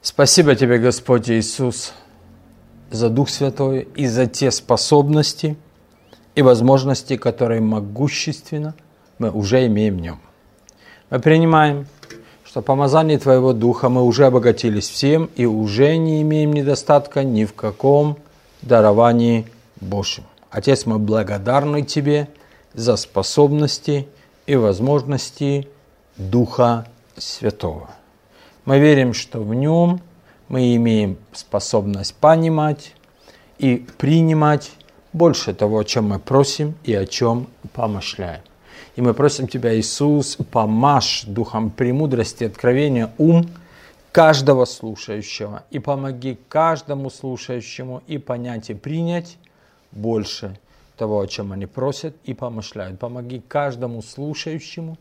Спасибо Тебе, Господь Иисус, за Дух Святой и за те способности и возможности, которые могущественно мы уже имеем в Нем. Мы принимаем, что помазание Твоего Духа мы уже обогатились всем и уже не имеем недостатка ни в каком даровании Божьем. Отец, мы благодарны Тебе за способности и возможности Духа Святого. Мы верим, что в Нем мы имеем способность понимать и принимать больше того, о чем мы просим и о чем помышляем. И мы просим Тебя, Иисус, помажь Духом премудрости, откровения ум каждого слушающего и помоги каждому слушающему и понять и принять больше того, о чем они просят и помышляют. Помоги каждому слушающему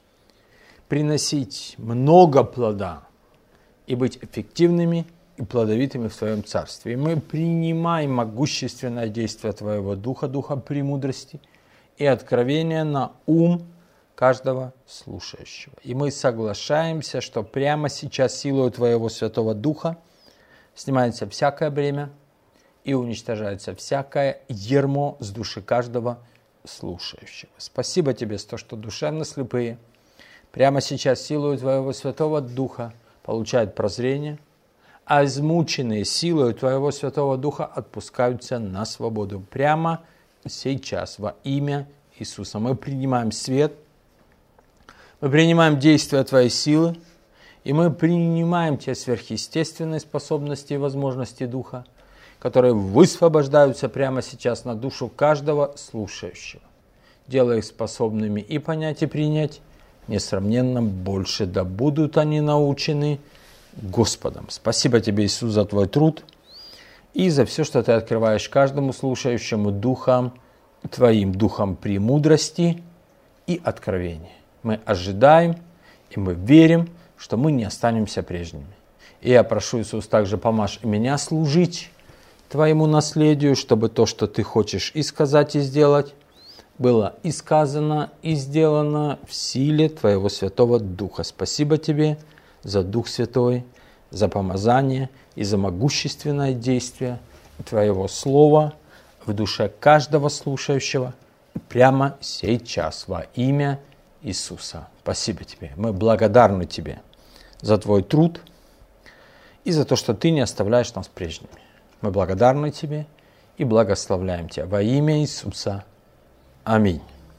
приносить много плода и быть эффективными и плодовитыми в Твоем Царстве. И мы принимаем могущественное действие Твоего Духа, Духа премудрости и откровения на ум каждого слушающего. И мы соглашаемся, что прямо сейчас силой Твоего Святого Духа снимается всякое бремя и уничтожается всякое ярмо с души каждого слушающего. Спасибо Тебе за то, что душевно слепые прямо сейчас силой Твоего Святого Духа получают прозрение, а измученные силой Твоего Святого Духа отпускаются на свободу прямо сейчас во имя Иисуса. Мы принимаем свет, мы принимаем действия Твоей силы, и мы принимаем те сверхъестественные способности и возможности Духа, которые высвобождаются прямо сейчас на душу каждого слушающего, делая их способными и понять, и принять несравненно больше, да будут они научены Господом. Спасибо Тебе, Иисус, за Твой труд и за все, что Ты открываешь каждому слушающему Духом Твоим, Духом премудрости и откровения. Мы ожидаем и мы верим, что мы не останемся прежними. И я прошу, Иисус, также помажь и меня служить Твоему наследию, чтобы то, что Ты хочешь и сказать, и сделать, было и сказано, и сделано в силе Твоего Святого Духа. Спасибо Тебе за Дух Святой, за помазание и за могущественное действие Твоего Слова в душе каждого слушающего прямо сейчас во имя Иисуса. Спасибо Тебе. Мы благодарны Тебе за Твой труд и за то, что Ты не оставляешь нас прежними. Мы благодарны Тебе и благословляем Тебя во имя Иисуса. Аминь.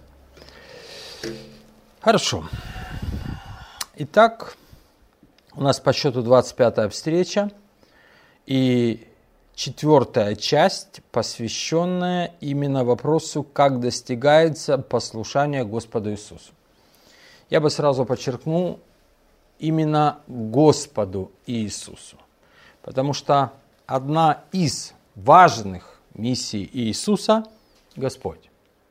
Хорошо. Итак, у нас по счету 25-я встреча и 4-я часть, посвященная именно вопросу, как достигается послушание Господу Иисусу. Я бы сразу подчеркнул именно Господу Иисусу, потому что одна из важных миссий Иисуса – Господь.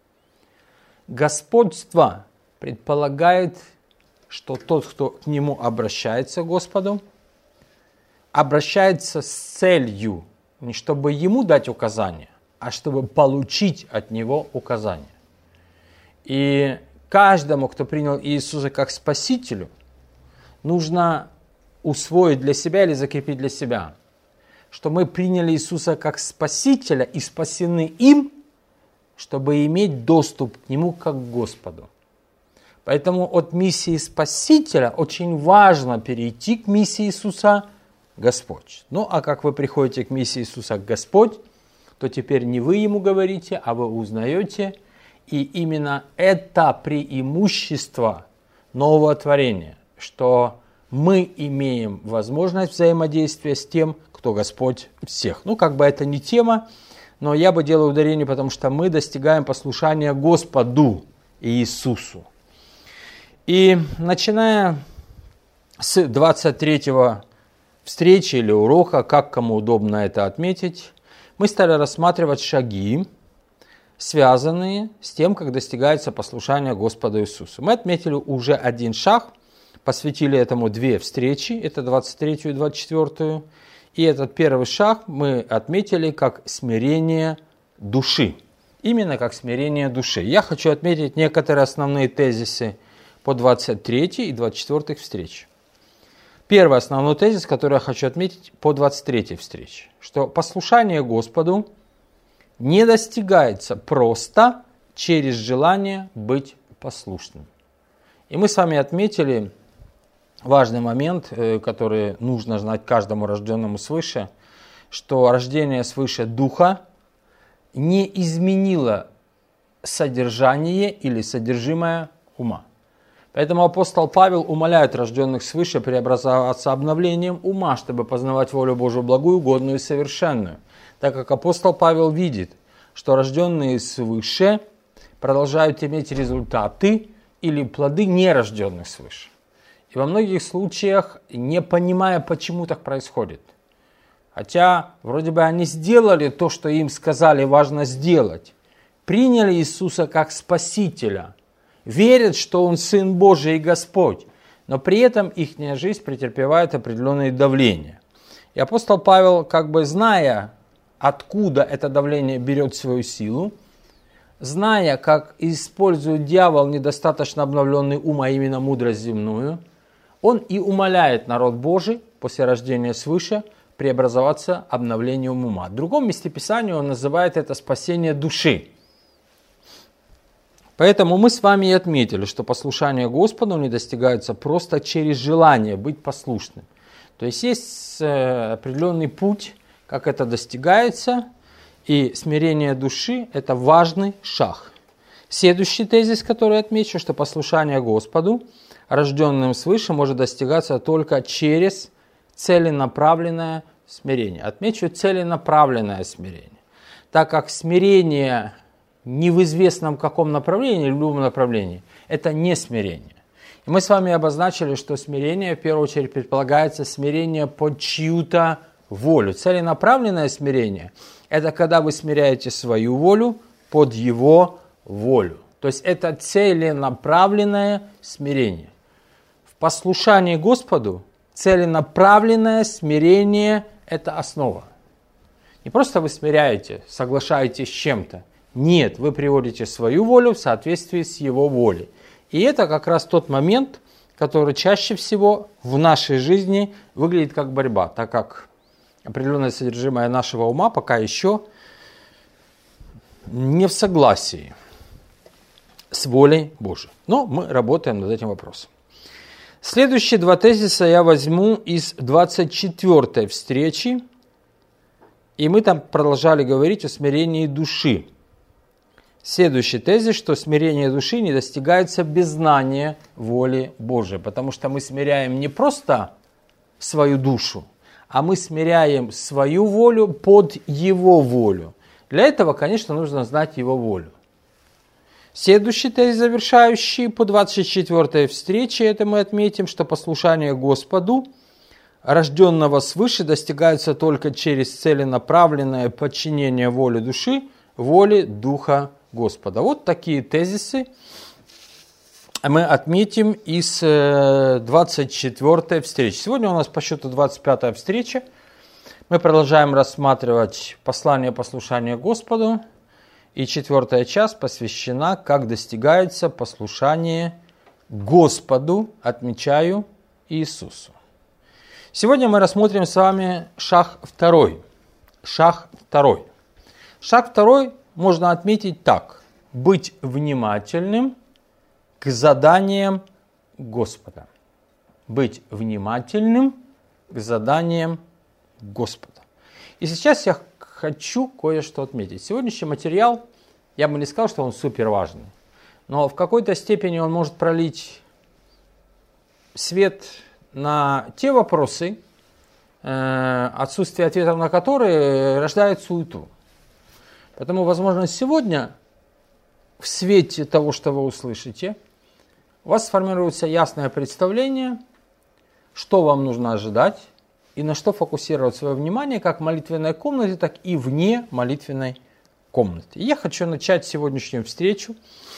Господство предполагает, что тот, кто к Нему обращается, к Господу, обращается с целью не чтобы Ему дать указания, а чтобы получить от Него указания. И каждому, кто принял Иисуса как Спасителю, нужно усвоить для себя или закрепить для себя, что мы приняли Иисуса как Спасителя и спасены им, чтобы иметь доступ к Нему как к Господу. Поэтому от миссии Спасителя очень важно перейти к миссии Иисуса Господь. Ну, а как вы приходите к миссии Иисуса Господь, то теперь не вы Ему говорите, а вы узнаете. И именно это преимущество нового творения, что мы имеем возможность взаимодействия с тем, кто Господь всех. Ну, как бы это не тема, но я бы делал ударение, потому что мы достигаем послушания Господу Иисусу. И начиная с 23-го встречи или урока, как кому удобно это отметить, мы стали рассматривать шаги, связанные с тем, как достигается послушание Господу Иисусу. Мы отметили уже один шаг, посвятили этому 2 встречи, это 23-ю и 24-ю. И этот первый шаг мы отметили как смирение души. Именно как смирение души. Я хочу отметить некоторые основные тезисы по 23 и 24 встрече. первый основной тезис, который я хочу отметить по 23-й встрече, что послушание Господу не достигается просто через желание быть послушным. И мы с вами отметили важный момент, который нужно знать каждому рожденному свыше, что рождение свыше Духа не изменило содержание или содержимое ума. Поэтому апостол Павел умоляет рожденных свыше преобразоваться обновлением ума, чтобы познавать волю Божию благую, угодную и совершенную. Так как апостол Павел видит, что рожденные свыше продолжают иметь результаты или плоды нерожденных свыше. И во многих случаях, не понимая, почему так происходит. Хотя вроде бы они сделали то, что им сказали важно сделать. Приняли Иисуса как Спасителя. Верят, что Он Сын Божий и Господь. Но при этом их жизнь претерпевает определенные давления. И апостол Павел, как бы зная, откуда это давление берет свою силу, зная, как использует дьявол недостаточно обновленный ум, а именно мудрость земную, он и умоляет народ Божий после рождения свыше преобразоваться обновлением ума. В другом месте Писания он называет это спасение души. Поэтому мы с вами и отметили, что послушание Господу не достигается просто через желание быть послушным. То есть определенный путь, как это достигается, и смирение души – это важный шаг. Следующий тезис, который я отмечу, что послушание Господу, рожденным свыше, может достигаться только через целенаправленное смирение. Отмечу целенаправленное смирение. Так как смирение не в известном каком направлении, в любом направлении, это не смирение. И мы с вами обозначили, что смирение, в первую очередь, предполагается смирение под чью-то волю. Целенаправленное смирение – это когда вы смиряете свою волю под Его волю. То есть это целенаправленное смирение. В послушании Господу целенаправленное смирение – это основа. Не просто вы смиряете, соглашаетесь с чем-то. Нет, вы приводите свою волю в соответствии с Его волей. И это как раз тот момент, который чаще всего в нашей жизни выглядит как борьба, так как определенное содержимое нашего ума пока еще не в согласии с волей Божией. Но мы работаем над этим вопросом. Следующие два тезиса я возьму из 24-й встречи, и мы там продолжали говорить о смирении души. Следующий тезис, что смирение души не достигается без знания воли Божией, потому что мы смиряем не просто свою душу, а мы смиряем свою волю под Его волю. Для этого, конечно, нужно знать Его волю. Следующий тезис, завершающий по 24-й встрече, это мы отметим, что послушание Господу, рожденного свыше, достигается только через целенаправленное подчинение воле души, воле Духа Господа. Вот такие тезисы мы отметим из 24-й встречи. Сегодня у нас по счету 25-я встреча. Мы продолжаем рассматривать послание послушания Господу. И 4-я часть посвящена, как достигается послушание Господу, отмечаю, Иисусу. Сегодня мы рассмотрим с вами шаг второй. Шаг второй. Шаг второй можно отметить так. Быть внимательным к заданиям Господа. Быть внимательным к заданиям Господа. И сейчас я хочу кое-что отметить. Сегодняшний материал, я бы не сказал, что он супер важный, но в какой-то степени он может пролить свет на те вопросы, отсутствие ответов на которые рождает суету. Поэтому, возможно, сегодня в свете того, что вы услышите, у вас сформируется ясное представление, что вам нужно ожидать и на что фокусировать свое внимание как в молитвенной комнате, так и вне молитвенной комнаты. И я хочу начать сегодняшнюю встречу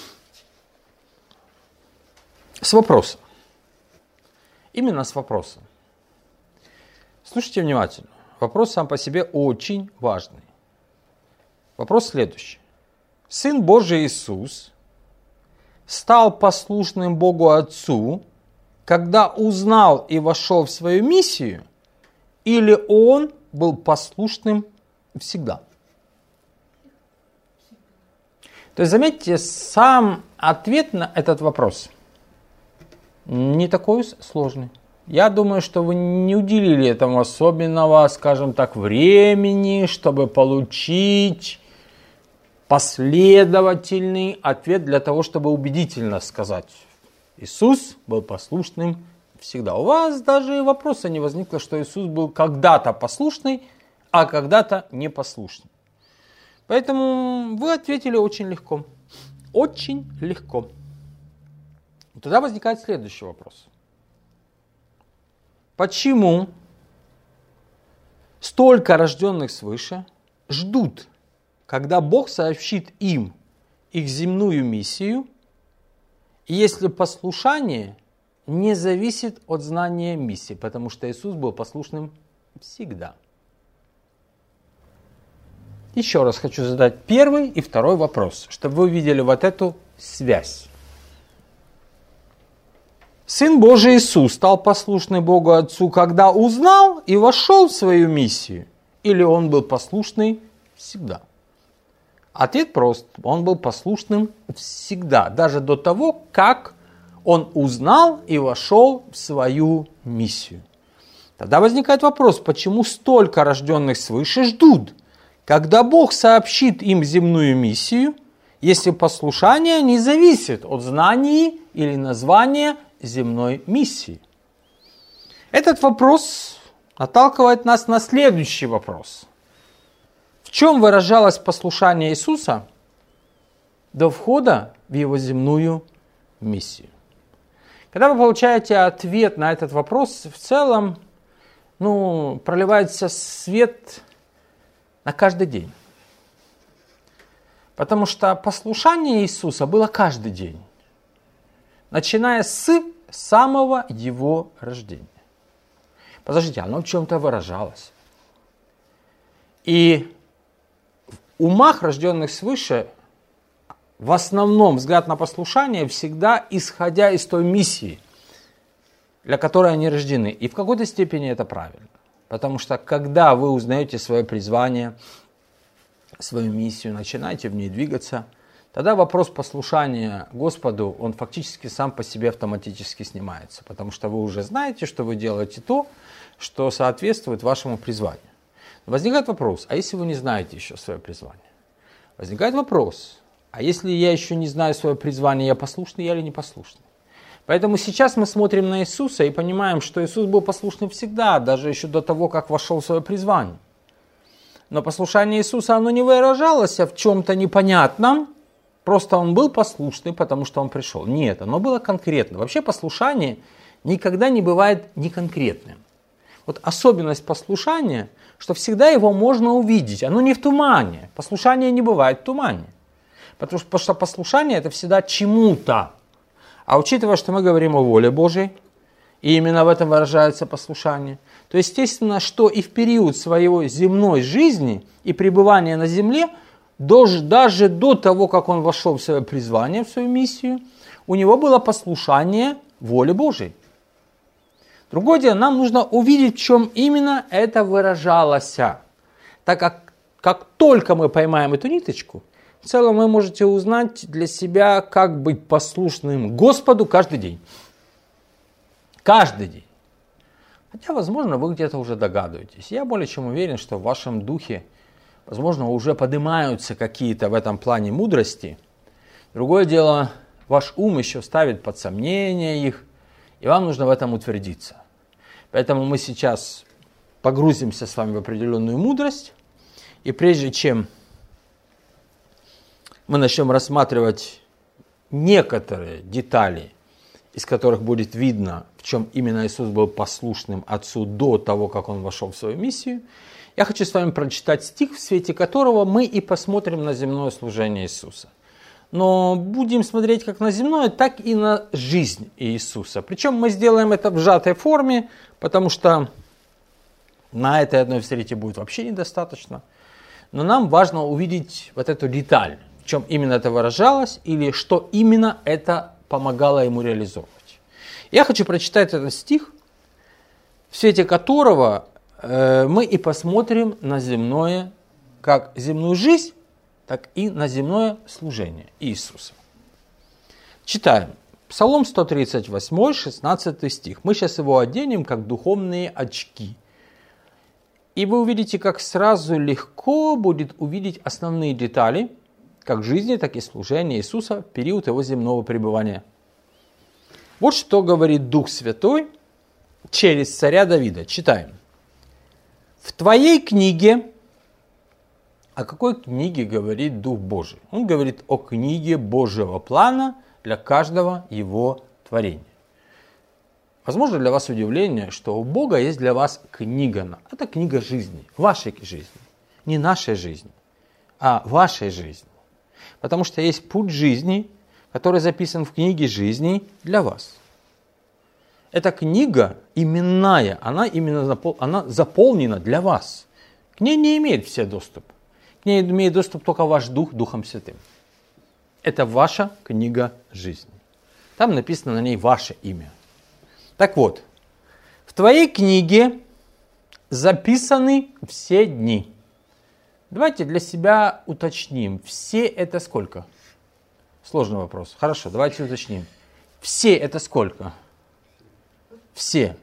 с вопроса. Именно с вопроса. Слушайте внимательно. Вопрос сам по себе очень важный. Вопрос следующий. Сын Божий Иисус стал послушным Богу Отцу когда узнал и вошел в свою миссию, или он был послушным всегда? То есть, заметьте, сам ответ на этот вопрос не такой сложный. Я думаю, что вы не уделили этому особенного, скажем так, времени, чтобы получить последовательный ответ для того, чтобы убедительно сказать: Иисус был послушным всегда. У вас даже вопроса не возникло, что Иисус был когда-то послушный, а когда-то непослушный. Поэтому вы ответили очень легко. Очень легко. Тогда возникает следующий вопрос. Почему столько рожденных свыше ждут, когда Бог сообщит им их земную миссию, если послушание не зависит от знания миссии, потому что Иисус был послушным всегда? Еще раз хочу задать первый и второй вопрос, чтобы вы увидели вот эту связь. Сын Божий Иисус стал послушный Богу Отцу, когда узнал и вошел в свою миссию, или он был послушный всегда? Ответ прост. Он был послушным всегда, даже до того, как он узнал и вошел в свою миссию. Тогда возникает вопрос, почему столько рожденных свыше ждут, когда Бог сообщит им земную миссию, если послушание не зависит от знаний или названия земной миссии? Этот вопрос наталкивает нас на следующий вопрос. В чем выражалось послушание Иисуса до входа в его земную миссию? Когда вы получаете ответ на этот вопрос, в целом проливается свет на каждый день. Потому что послушание Иисуса было каждый день, начиная с самого его рождения. Подождите, оно в чем-то выражалось. И в умах, рожденных свыше, в основном взгляд на послушание всегда исходя из той миссии, для которой они рождены. И в какой-то степени это правильно. Потому что когда вы узнаете свое призвание, свою миссию, начинаете в ней двигаться, тогда вопрос послушания Господу, он фактически сам по себе автоматически снимается. Потому что вы уже знаете, что вы делаете то, что соответствует вашему призванию. Возникает вопрос, а если вы не знаете еще свое призвание? Возникает вопрос, а если я еще не знаю свое призвание, я послушный или не послушный? Поэтому сейчас мы смотрим на Иисуса и понимаем, что Иисус был послушным всегда, даже еще до того, как вошел в свое призвание. Но послушание Иисуса, оно не выражалось в чем-то непонятном, просто он был послушный, потому что он пришел. Нет, оно было конкретно. Вообще послушание никогда не бывает неконкретным. Вот особенность послушания, что всегда его можно увидеть, оно не в тумане. Послушание не бывает в тумане. Потому что послушание это всегда чему-то. А учитывая, что мы говорим о воле Божьей, и именно в этом выражается послушание, то естественно, что и в период своей земной жизни и пребывания на земле, даже до того, как он вошел в свое призвание, в свою миссию, у него было послушание воле Божьей. Другое дело, нам нужно увидеть, в чем именно это выражалось. Так как только мы поймаем эту ниточку, в целом вы можете узнать для себя, как быть послушным Господу каждый день. Каждый день. Хотя, возможно, вы где-то уже догадываетесь. Я более чем уверен, что в вашем духе, возможно, уже поднимаются какие-то в этом плане мудрости. Другое дело, ваш ум еще ставит под сомнение их, и вам нужно в этом утвердиться. Поэтому мы сейчас погрузимся с вами в определенную мудрость, и прежде чем мы начнем рассматривать некоторые детали, из которых будет видно, в чем именно Иисус был послушным Отцу до того, как Он вошел в свою миссию, я хочу с вами прочитать стих, в свете которого мы и посмотрим на земное служение Иисуса. Но будем смотреть как на земное, так и на жизнь Иисуса. Причем мы сделаем это в сжатой форме, потому что на этой одной встрече будет вообще недостаточно. Но нам важно увидеть вот эту деталь, в чем именно это выражалось, или что именно это помогало ему реализовывать. Я хочу прочитать этот стих, в свете которого мы и посмотрим на земное, как земную жизнь, так и на земное служение Иисуса. Читаем. Псалом 138, 16 стих. Мы сейчас его оденем, как духовные очки. И вы увидите, как сразу легко будет увидеть основные детали, как жизни, так и служения Иисуса в период его земного пребывания. Вот что говорит Дух Святой через царя Давида. Читаем. В твоей книге, о какой книге говорит Дух Божий? Он говорит о книге Божьего плана для каждого его творения. Возможно, для вас удивление, что у Бога есть для вас книга. Это книга жизни, вашей жизни. Не нашей жизни, а вашей жизни. Потому что есть путь жизни, который записан в книге жизни для вас. Эта книга именная, она заполнена для вас. К ней не имеет все доступ. К ней имеет доступ только ваш Дух, Духом Святым. Это ваша книга жизни. Там написано на ней ваше имя. Так вот, в твоей книге записаны все дни. Давайте для себя уточним. Все это сколько? Сложный вопрос. Хорошо, давайте уточним. Все это сколько? Все.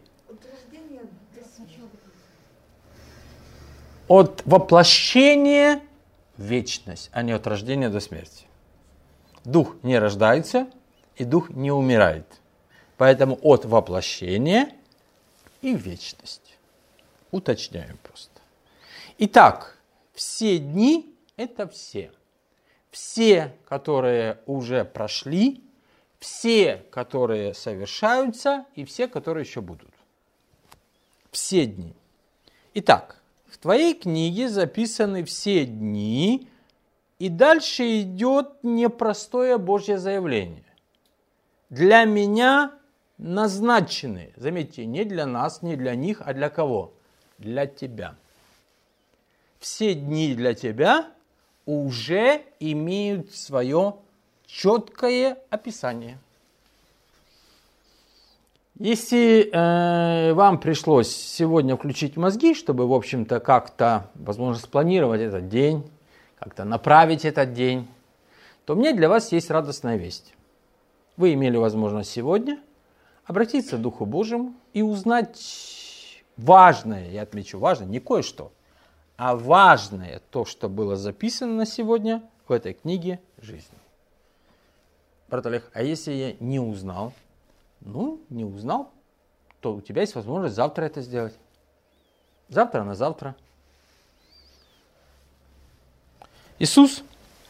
От воплощения в вечность, а не от рождения до смерти. Дух не рождается, и Дух не умирает. Поэтому от воплощения и в вечность. Уточняем просто. Итак, все дни – это все. Все, которые уже прошли, все, которые совершаются, и все, которые еще будут. Все дни. Итак, в твоей книге записаны все дни, и дальше идет непростое Божье заявление. Для меня назначены, заметьте, не для нас, не для них, а для кого? Для тебя. Все дни для тебя уже имеют свое четкое описание. Если вам пришлось сегодня включить мозги, чтобы, в общем-то, как-то, возможно, спланировать этот день, как-то направить этот день, то мне для вас есть радостная весть. Вы имели возможность сегодня обратиться к Духу Божьему и узнать важное, я отмечу важное, не кое-что, а важное то, что было записано на сегодня в этой книге жизни. Брат Олег, а если я не узнал? Не узнал, то у тебя есть возможность завтра это сделать. Завтра на завтра. Иисус,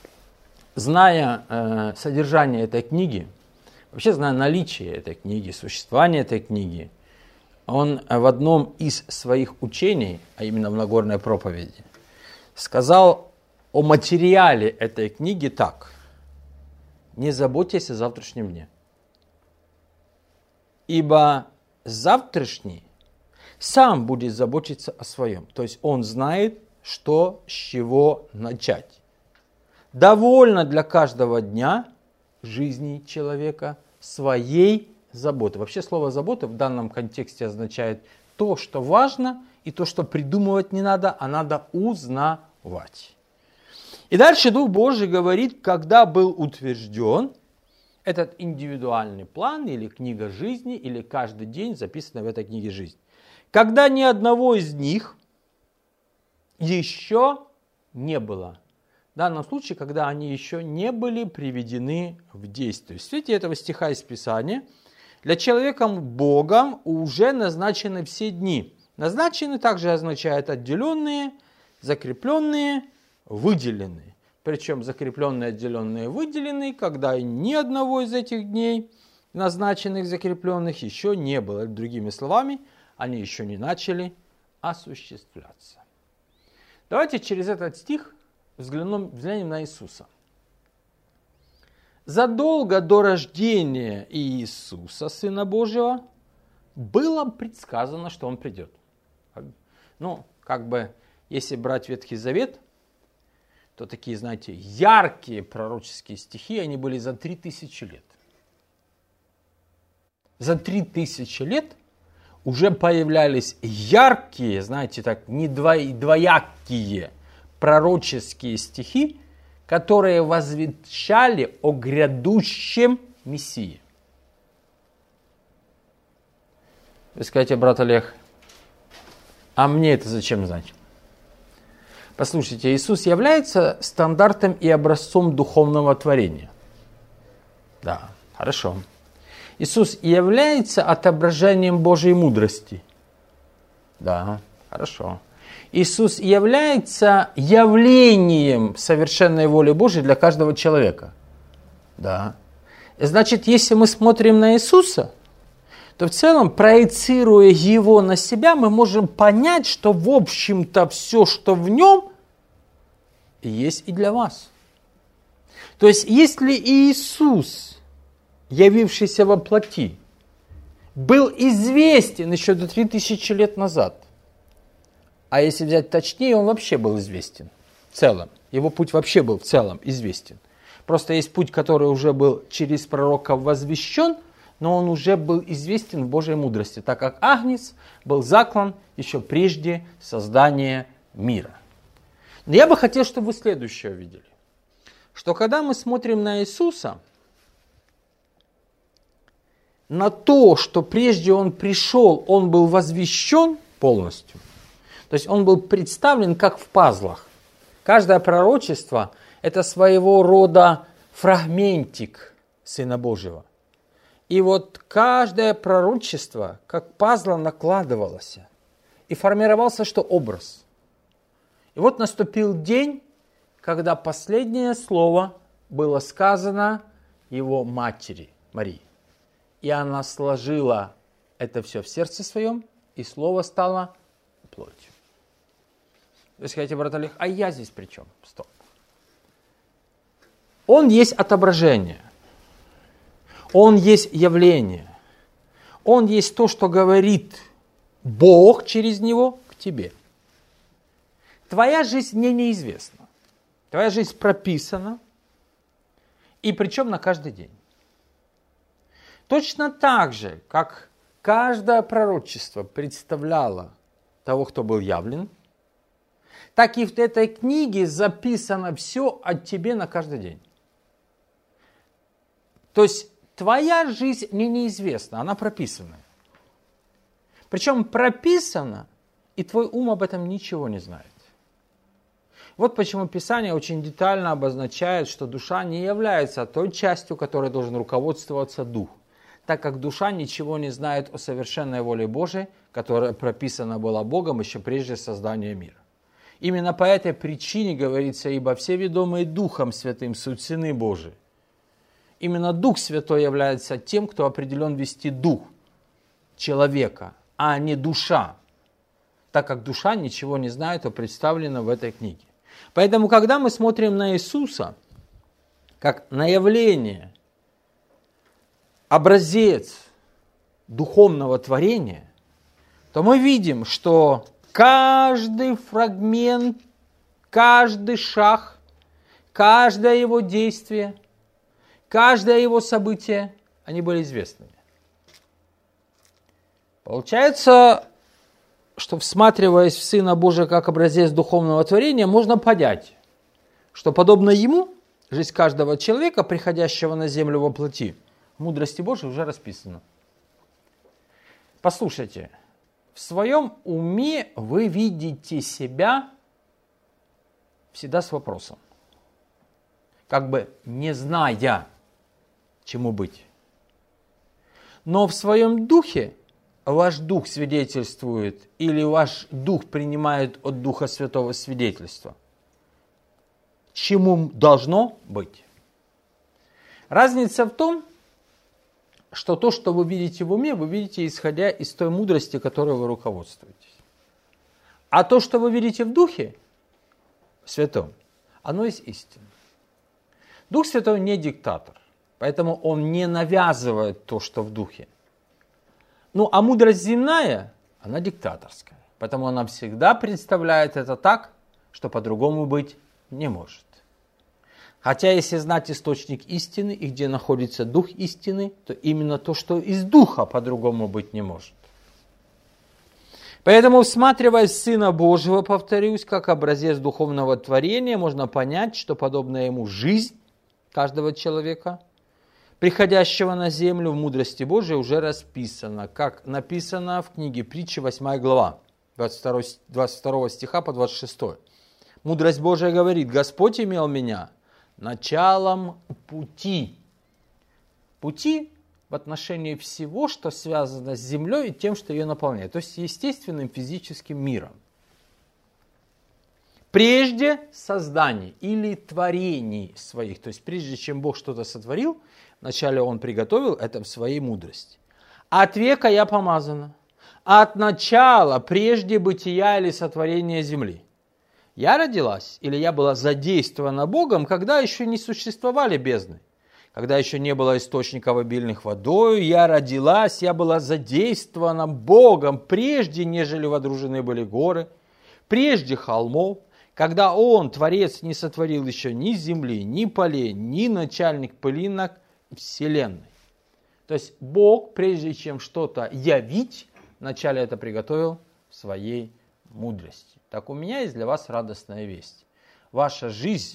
зная содержание этой книги, вообще зная наличие этой книги, существование этой книги, он в одном из своих учений, а именно в Нагорной проповеди, сказал о материале этой книги так. Не заботьтесь о завтрашнем дне. Ибо завтрашний сам будет заботиться о своем. То есть он знает, что с чего начать. Довольно для каждого дня жизни человека своей заботы. Вообще слово «забота» в данном контексте означает то, что важно, и то, что придумывать не надо, а надо узнавать. И дальше Дух Божий говорит, когда был утвержден этот индивидуальный план, или книга жизни, или каждый день записанный в этой книге жизни. Когда ни одного из них еще не было. В данном случае, когда они еще не были приведены в действие. В свете этого стиха из Писания, для человека Богом уже назначены все дни. Назначены также означает отделенные, закрепленные, выделенные. Причем закрепленные, отделенные, выделенные, когда ни одного из этих дней, назначенных, закрепленных, еще не было. Другими словами, они еще не начали осуществляться. Давайте через этот стих взглянем на Иисуса. Задолго до рождения Иисуса, Сына Божьего, было предсказано, что Он придет. Если брать Ветхий Завет, то такие, знаете, яркие пророческие стихи, они были за 3000 лет. за 3000 лет уже появлялись яркие, знаете, так, двоякие пророческие стихи, которые возвещали о грядущем Мессии. Вы скажете, брат Олег, а мне это зачем знать? Послушайте, Иисус является стандартом и образцом духовного творения. Да, хорошо. Иисус является отображением Божьей мудрости. Да, хорошо. Иисус является явлением совершенной воли Божьей для каждого человека. Да. Значит, если мы смотрим на Иисуса, то в целом, проецируя Его на себя, мы можем понять, что в общем-то все, что в Нем, есть и для вас. То есть, если Иисус, явившийся во плоти, был известен еще до 3000 лет назад, а если взять точнее, он вообще был известен в целом. Его путь вообще был в целом известен. Просто есть путь, который уже был через пророка возвещен, но он уже был известен в Божьей мудрости, так как Агнец был заклан еще прежде создания мира. Но я бы хотел, чтобы вы следующее увидели. Что когда мы смотрим на Иисуса, на то, что прежде Он пришел, Он был возвещен полностью. То есть Он был представлен как в пазлах. Каждое пророчество – это своего рода фрагментик Сына Божьего. И вот каждое пророчество, как пазла, накладывалось. И формировался что? Образ. И вот наступил день, когда последнее слово было сказано Его матери, Марии. И она сложила это все в сердце своем, и слово стало плотью. Вы скажете, брат Олег, а я здесь при чем? Стоп. Он есть отображение. Он есть явление. Он есть то, что говорит Бог через него к тебе. Твоя жизнь мне неизвестна. Твоя жизнь прописана. И причем на каждый день. Точно так же, как каждое пророчество представляло того, кто был явлен, так и в этой книге записано все о тебе на каждый день. То есть твоя жизнь мне неизвестна, она прописана. Причем прописана, и твой ум об этом ничего не знает. Вот почему Писание очень детально обозначает, что душа не является той частью, которой должен руководствоваться дух, так как душа ничего не знает о совершенной воле Божией, которая прописана была Богом еще прежде создания мира. Именно по этой причине говорится, ибо все ведомые Духом Святым суть сыны Божии. Именно Дух Святой является тем, кто определен вести дух человека, а не душа, так как душа ничего не знает о представленном в этой книге. Поэтому, когда мы смотрим на Иисуса, как на явление, образец духовного творения, то мы видим, что каждый фрагмент, каждый шаг, каждое его действие, каждое его событие, они были известными. Получается, что всматриваясь в Сына Божия как образец духовного творения, можно понять, что подобно Ему, жизнь каждого человека, приходящего на землю во плоти, в мудрости Божией уже расписана. Послушайте, в своем уме вы видите себя всегда с вопросом, как бы не зная, чему быть. Но в своем духе ваш дух свидетельствует или ваш дух принимает от Духа Святого свидетельство, чему должно быть. Разница в том, что то, что вы видите в уме, вы видите, исходя из той мудрости, которой вы руководствуетесь. А то, что вы видите в Духе Святом, оно есть истина. Дух Святой не диктатор, поэтому он не навязывает то, что в Духе. Ну, а мудрость земная, она диктаторская, поэтому она всегда представляет это так, что по-другому быть не может. Хотя если знать источник истины и где находится дух истины, то именно то, что из духа по-другому быть не может. Поэтому, всматриваясь в Сына Божьего, повторюсь, как образец духовного творения, можно понять, что подобная ему жизнь каждого человека, приходящего на землю в мудрости Божией, уже расписана, как написано в книге Притчи, 8 глава, 22 стиха по 26. Мудрость Божия говорит: «Господь имел меня началом пути». Пути в отношении всего, что связано с землей и тем, что ее наполняет, то есть естественным физическим миром. Прежде созданий или творений своих, то есть прежде чем Бог что-то сотворил, вначале Он приготовил это в своей мудрости. От века я помазана, от начала, прежде бытия или сотворения земли. Я родилась, или я была задействована Богом, когда еще не существовали бездны. Когда еще не было источников обильных водою, я родилась, я была задействована Богом, прежде, нежели водружены были горы, прежде холмов, когда Он, Творец, не сотворил еще ни земли, ни полей, ни начальных пылинок вселенной. То есть Бог, прежде чем что-то явить, вначале это приготовил в своей мудрости. Так у меня есть для вас радостная весть. Ваша жизнь,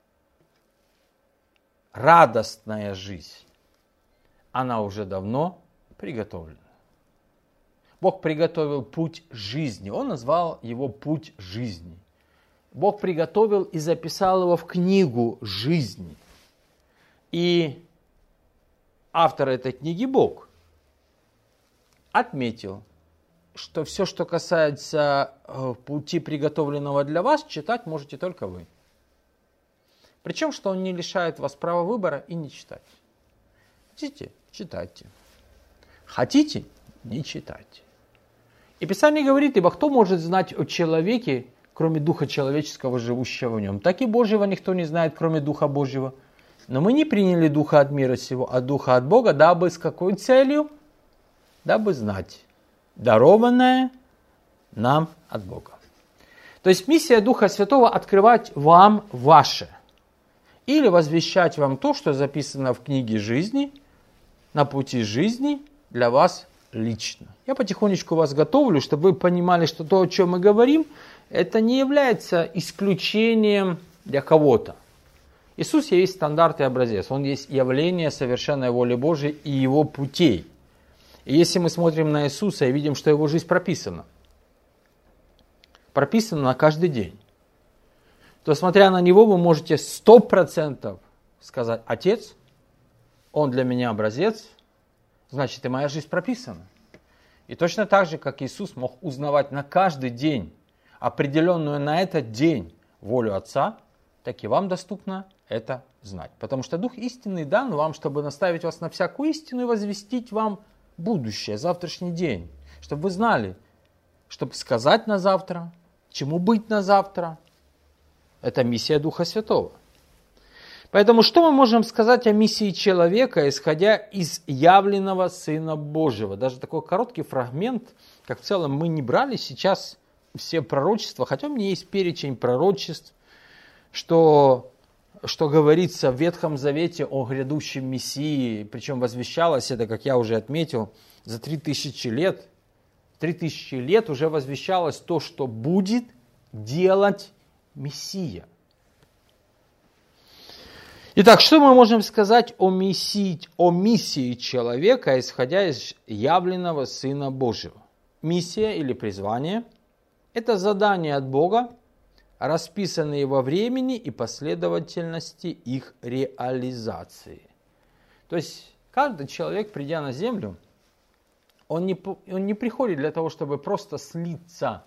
радостная жизнь, она уже давно приготовлена. Бог приготовил путь жизни. Он назвал его путь жизни. Бог приготовил и записал его в книгу жизни. И автор этой книги, Бог, отметил, что все, что касается пути, приготовленного для вас, читать можете только вы. Причем, что он не лишает вас права выбора и не читать. Хотите? Читайте. Хотите? Не читайте. И Писание говорит: ибо кто может знать о человеке, кроме Духа человеческого, живущего в нем? Так и Божьего никто не знает, кроме Духа Божьего. Но мы не приняли Духа от мира сего, а Духа от Бога, дабы с какой целью? Дабы знать дарованное нам от Бога. То есть миссия Духа Святого — открывать вам ваше. Или возвещать вам то, что записано в книге жизни, на пути жизни для вас лично. Я потихонечку вас готовлю, чтобы вы понимали, что то, о чем мы говорим, это не является исключением для кого-то. Иисус есть стандарт и образец. Он есть явление совершенной воли Божией и Его путей. И если мы смотрим на Иисуса и видим, что Его жизнь прописана на каждый день, то, смотря на Него, вы можете 100% сказать: Отец, Он для меня образец, значит, и моя жизнь прописана. И точно так же, как Иисус мог узнавать на каждый день определенную на этот день волю Отца, так и вам доступно это знать. Потому что Дух истины дан вам, чтобы наставить вас на всякую истину и возвестить вам будущее, завтрашний день. Чтобы вы знали, чтобы сказать на завтра, чему быть на завтра. Это миссия Духа Святого. Поэтому что мы можем сказать о миссии человека, исходя из явленного Сына Божьего? Даже такой короткий фрагмент, как в целом мы не брали сейчас все пророчества, хотя у меня есть перечень пророчеств, что говорится в Ветхом Завете о грядущем Мессии, причем возвещалось это, как я уже отметил, за 3000 лет. 3000 лет уже возвещалось то, что будет делать Мессия. Итак, что мы можем сказать о миссии человека, исходя из явленного Сына Божьего? Миссия или призвание – это задание от Бога, расписанные во времени и последовательности их реализации. То есть каждый человек, придя на землю, он не приходит для того, чтобы просто слиться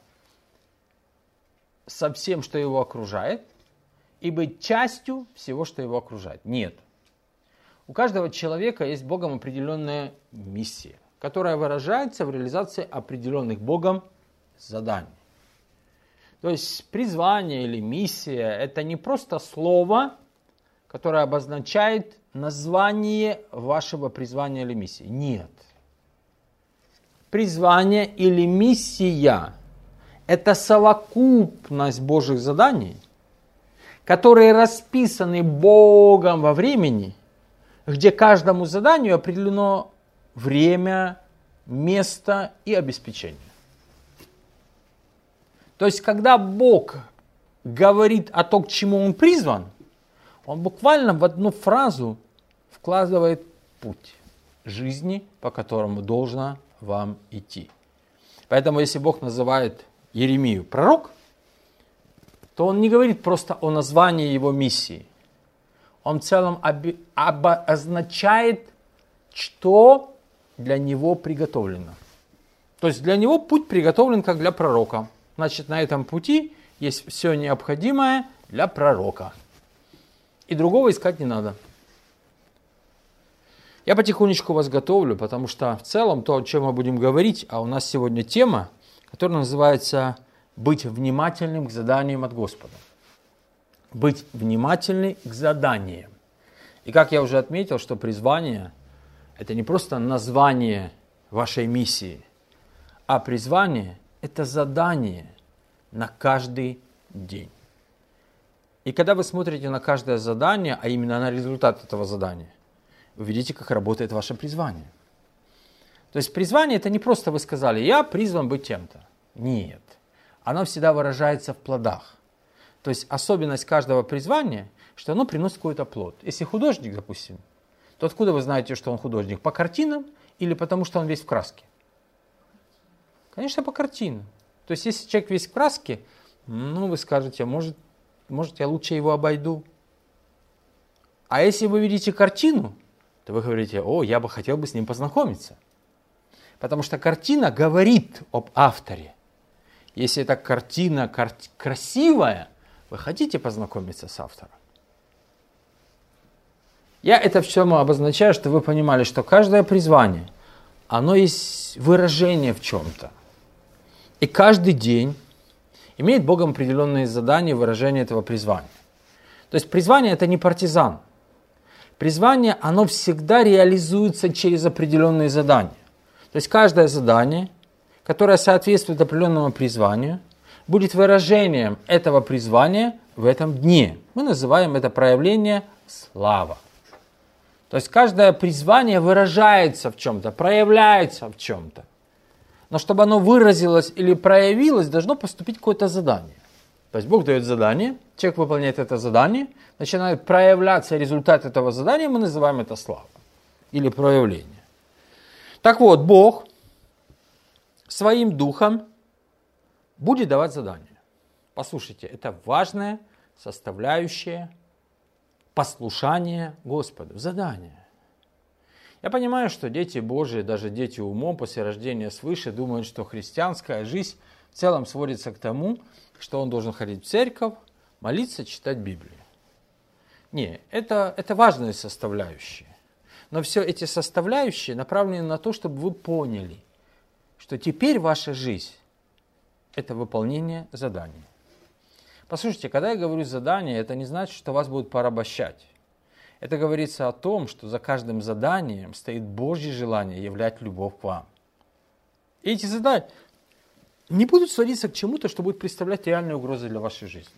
со всем, что его окружает, и быть частью всего, что его окружает. Нет. У каждого человека есть Богом определенная миссия, которая выражается в реализации определенных Богом заданий. То есть призвание или миссия – это не просто слово, которое обозначает название вашего призвания или миссии. Нет. Призвание или миссия – это совокупность Божьих заданий, которые расписаны Богом во времени, где каждому заданию определено время, место и обеспечение. То есть, когда Бог говорит о том, к чему Он призван, Он буквально в одну фразу вкладывает путь жизни, по которому должно вам идти. Поэтому, если Бог называет Иеремию пророк, то Он не говорит просто о названии его миссии. Он в целом обозначает, что для него приготовлено. То есть для него путь приготовлен как для пророка. Значит, на этом пути есть все необходимое для пророка. И другого искать не надо. Я потихонечку вас готовлю, потому что в целом то, о чем мы будем говорить, а у нас сегодня тема, которая называется «Быть внимательным к заданиям от Господа». Быть внимательным к заданиям. И как я уже отметил, что призвание – это не просто название вашей миссии, а призвание – это задание на каждый день. И когда вы смотрите на каждое задание, а именно на результат этого задания, вы видите, как работает ваше призвание. То есть призвание – это не просто вы сказали «я призван быть тем-то». Нет. Оно всегда выражается в плодах. То есть особенность каждого призвания, что оно приносит какой-то плод. Если художник, допустим, то откуда вы знаете, что он художник? По картинам или потому, что он весь в краске? Конечно, по картинам. То есть если человек весь в краске, вы скажете, может я лучше его обойду. А если вы видите картину, то вы говорите, я бы хотел с ним познакомиться. Потому что картина говорит об авторе. Если эта картина красивая, вы хотите познакомиться с автором. Я это все обозначаю, чтобы вы понимали, что каждое призвание, оно есть выражение в чем-то. И каждый день имеет Богом определенные задания выражения этого призвания. То есть призвание это не партизан. Призвание, оно всегда реализуется через определенные задания. То есть каждое задание, которое соответствует определенному призванию, будет выражением этого призвания в этом дне. Мы называем это проявление слава. То есть каждое призвание выражается в чем-то, проявляется в чем-то. Но чтобы оно выразилось или проявилось, должно поступить какое-то задание. То есть Бог дает задание, человек выполняет это задание, начинает проявляться результат этого задания, мы называем это слава или проявление. Так вот, Бог своим духом будет давать задания. Послушайте, это важная составляющая послушания Господу, задание. Я понимаю, что дети Божии, даже дети умом после рождения свыше, думают, что христианская жизнь в целом сводится к тому, что он должен ходить в церковь, молиться, читать Библию. Не, это важные составляющие. Но все эти составляющие направлены на то, чтобы вы поняли, что теперь ваша жизнь – это выполнение задания. Послушайте, когда я говорю задание, это не значит, что вас будут порабощать. Это говорится о том, что за каждым заданием стоит Божье желание являть любовь к вам. И эти задания не будут сводиться к чему-то, что будет представлять реальные угрозы для вашей жизни.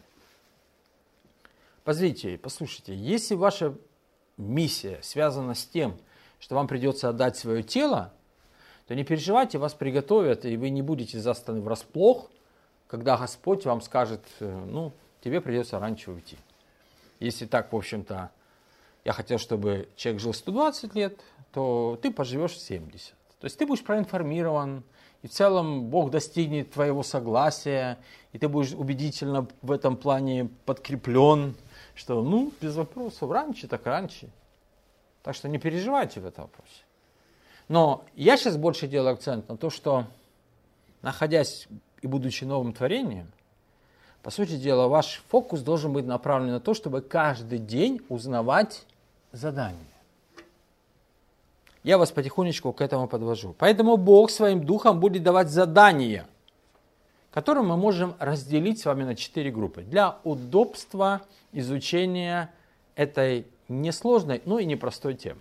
Послушайте, если ваша миссия связана с тем, что вам придется отдать свое тело, то не переживайте, вас приготовят, и вы не будете застаны врасплох, когда Господь вам скажет, тебе придется раньше уйти. Если так, в общем-то, я хотел, чтобы человек жил 120 лет, то ты поживешь 70. То есть ты будешь проинформирован, и в целом Бог достигнет твоего согласия, и ты будешь убедительно в этом плане подкреплен, что, без вопросов, раньше так раньше. Так что не переживайте в этом вопросе. Но я сейчас больше делаю акцент на то, что, находясь и будучи новым творением, по сути дела, ваш фокус должен быть направлен на то, чтобы каждый день узнавать задание. Я вас потихонечку к этому подвожу. Поэтому Бог своим духом будет давать задания, которые мы можем разделить с вами на 4 группы для удобства изучения этой несложной, но и непростой темы.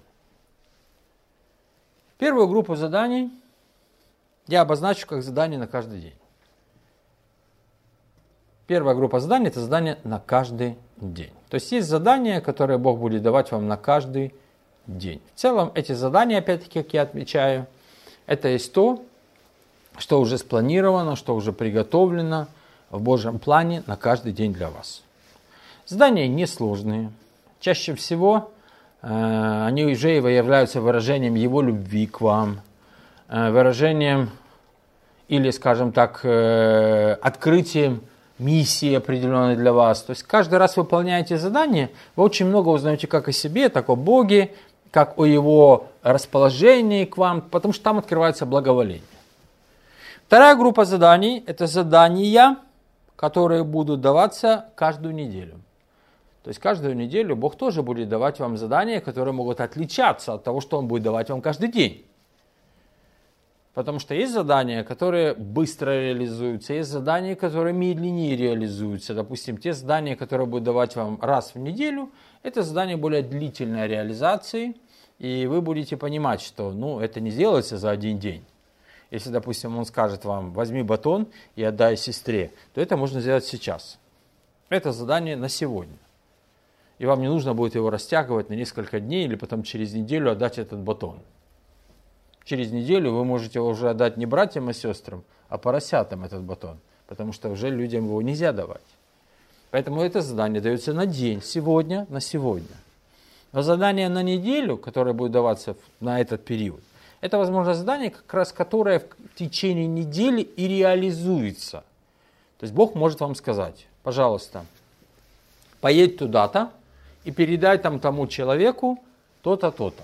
Первую группу заданий я обозначу как задание на каждый день. Первая группа заданий – это задание на каждый день. То есть есть задания, которые Бог будет давать вам на каждый день. В целом эти задания, опять-таки, как я отмечаю, это есть то, что уже спланировано, что уже приготовлено в Божьем плане на каждый день для вас. Задания несложные. Чаще всего они уже являются выражением Его любви к вам, выражением или, скажем так, открытием миссии определенной для вас. То есть каждый раз выполняете задание, вы очень много узнаете как о себе, так о Боге, как о Его расположении к вам, потому что там открывается благоволение. Вторая группа заданий – это задания, которые будут даваться каждую неделю. То есть каждую неделю Бог тоже будет давать вам задания, которые могут отличаться от того, что Он будет давать вам каждый день. Потому что есть задания, которые быстро реализуются, есть задания, которые медленнее реализуются. Допустим, те задания, которые будут давать вам раз в неделю, это задания более длительной реализации, и вы будете понимать, что это не сделается за один день. Если, допустим, он скажет вам, возьми батон и отдай сестре, то это можно сделать сейчас. Это задание на сегодня. И вам не нужно будет его растягивать на несколько дней или потом через неделю отдать этот батон. Через неделю вы можете его уже отдать не братьям и сестрам, а поросятам этот батон, потому что уже людям его нельзя давать. Поэтому это задание дается на день, сегодня, на сегодня. Но задание на неделю, которое будет даваться на этот период, это, возможно, задание, как раз которое в течение недели и реализуется. То есть Бог может вам сказать, пожалуйста, поедь туда-то и передай там тому человеку то-то, то-то.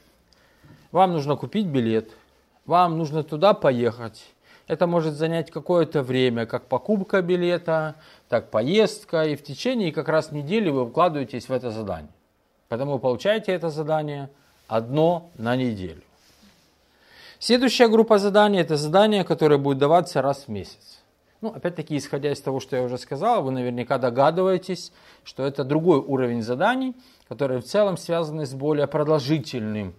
Вам нужно купить билет, вам нужно туда поехать. Это может занять какое-то время, как покупка билета, так поездка. И в течение как раз недели вы вкладываетесь в это задание. Поэтому вы получаете это задание одно на неделю. Следующая группа заданий – это задания, которые будут даваться раз в месяц. Опять-таки, исходя из того, что я уже сказал, вы наверняка догадываетесь, что это другой уровень заданий, которые в целом связаны с более продолжительной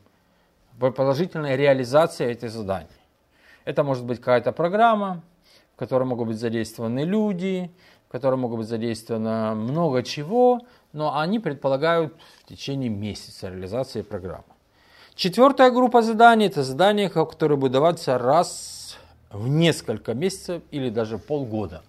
реализацией этих заданий. Это может быть какая-то программа, в которой могут быть задействованы люди, в которой могут быть задействовано много чего, но они предполагают в течение месяца реализации программы. Четвертая группа заданий – это задания, которые будут даваться раз в несколько месяцев или даже полгода.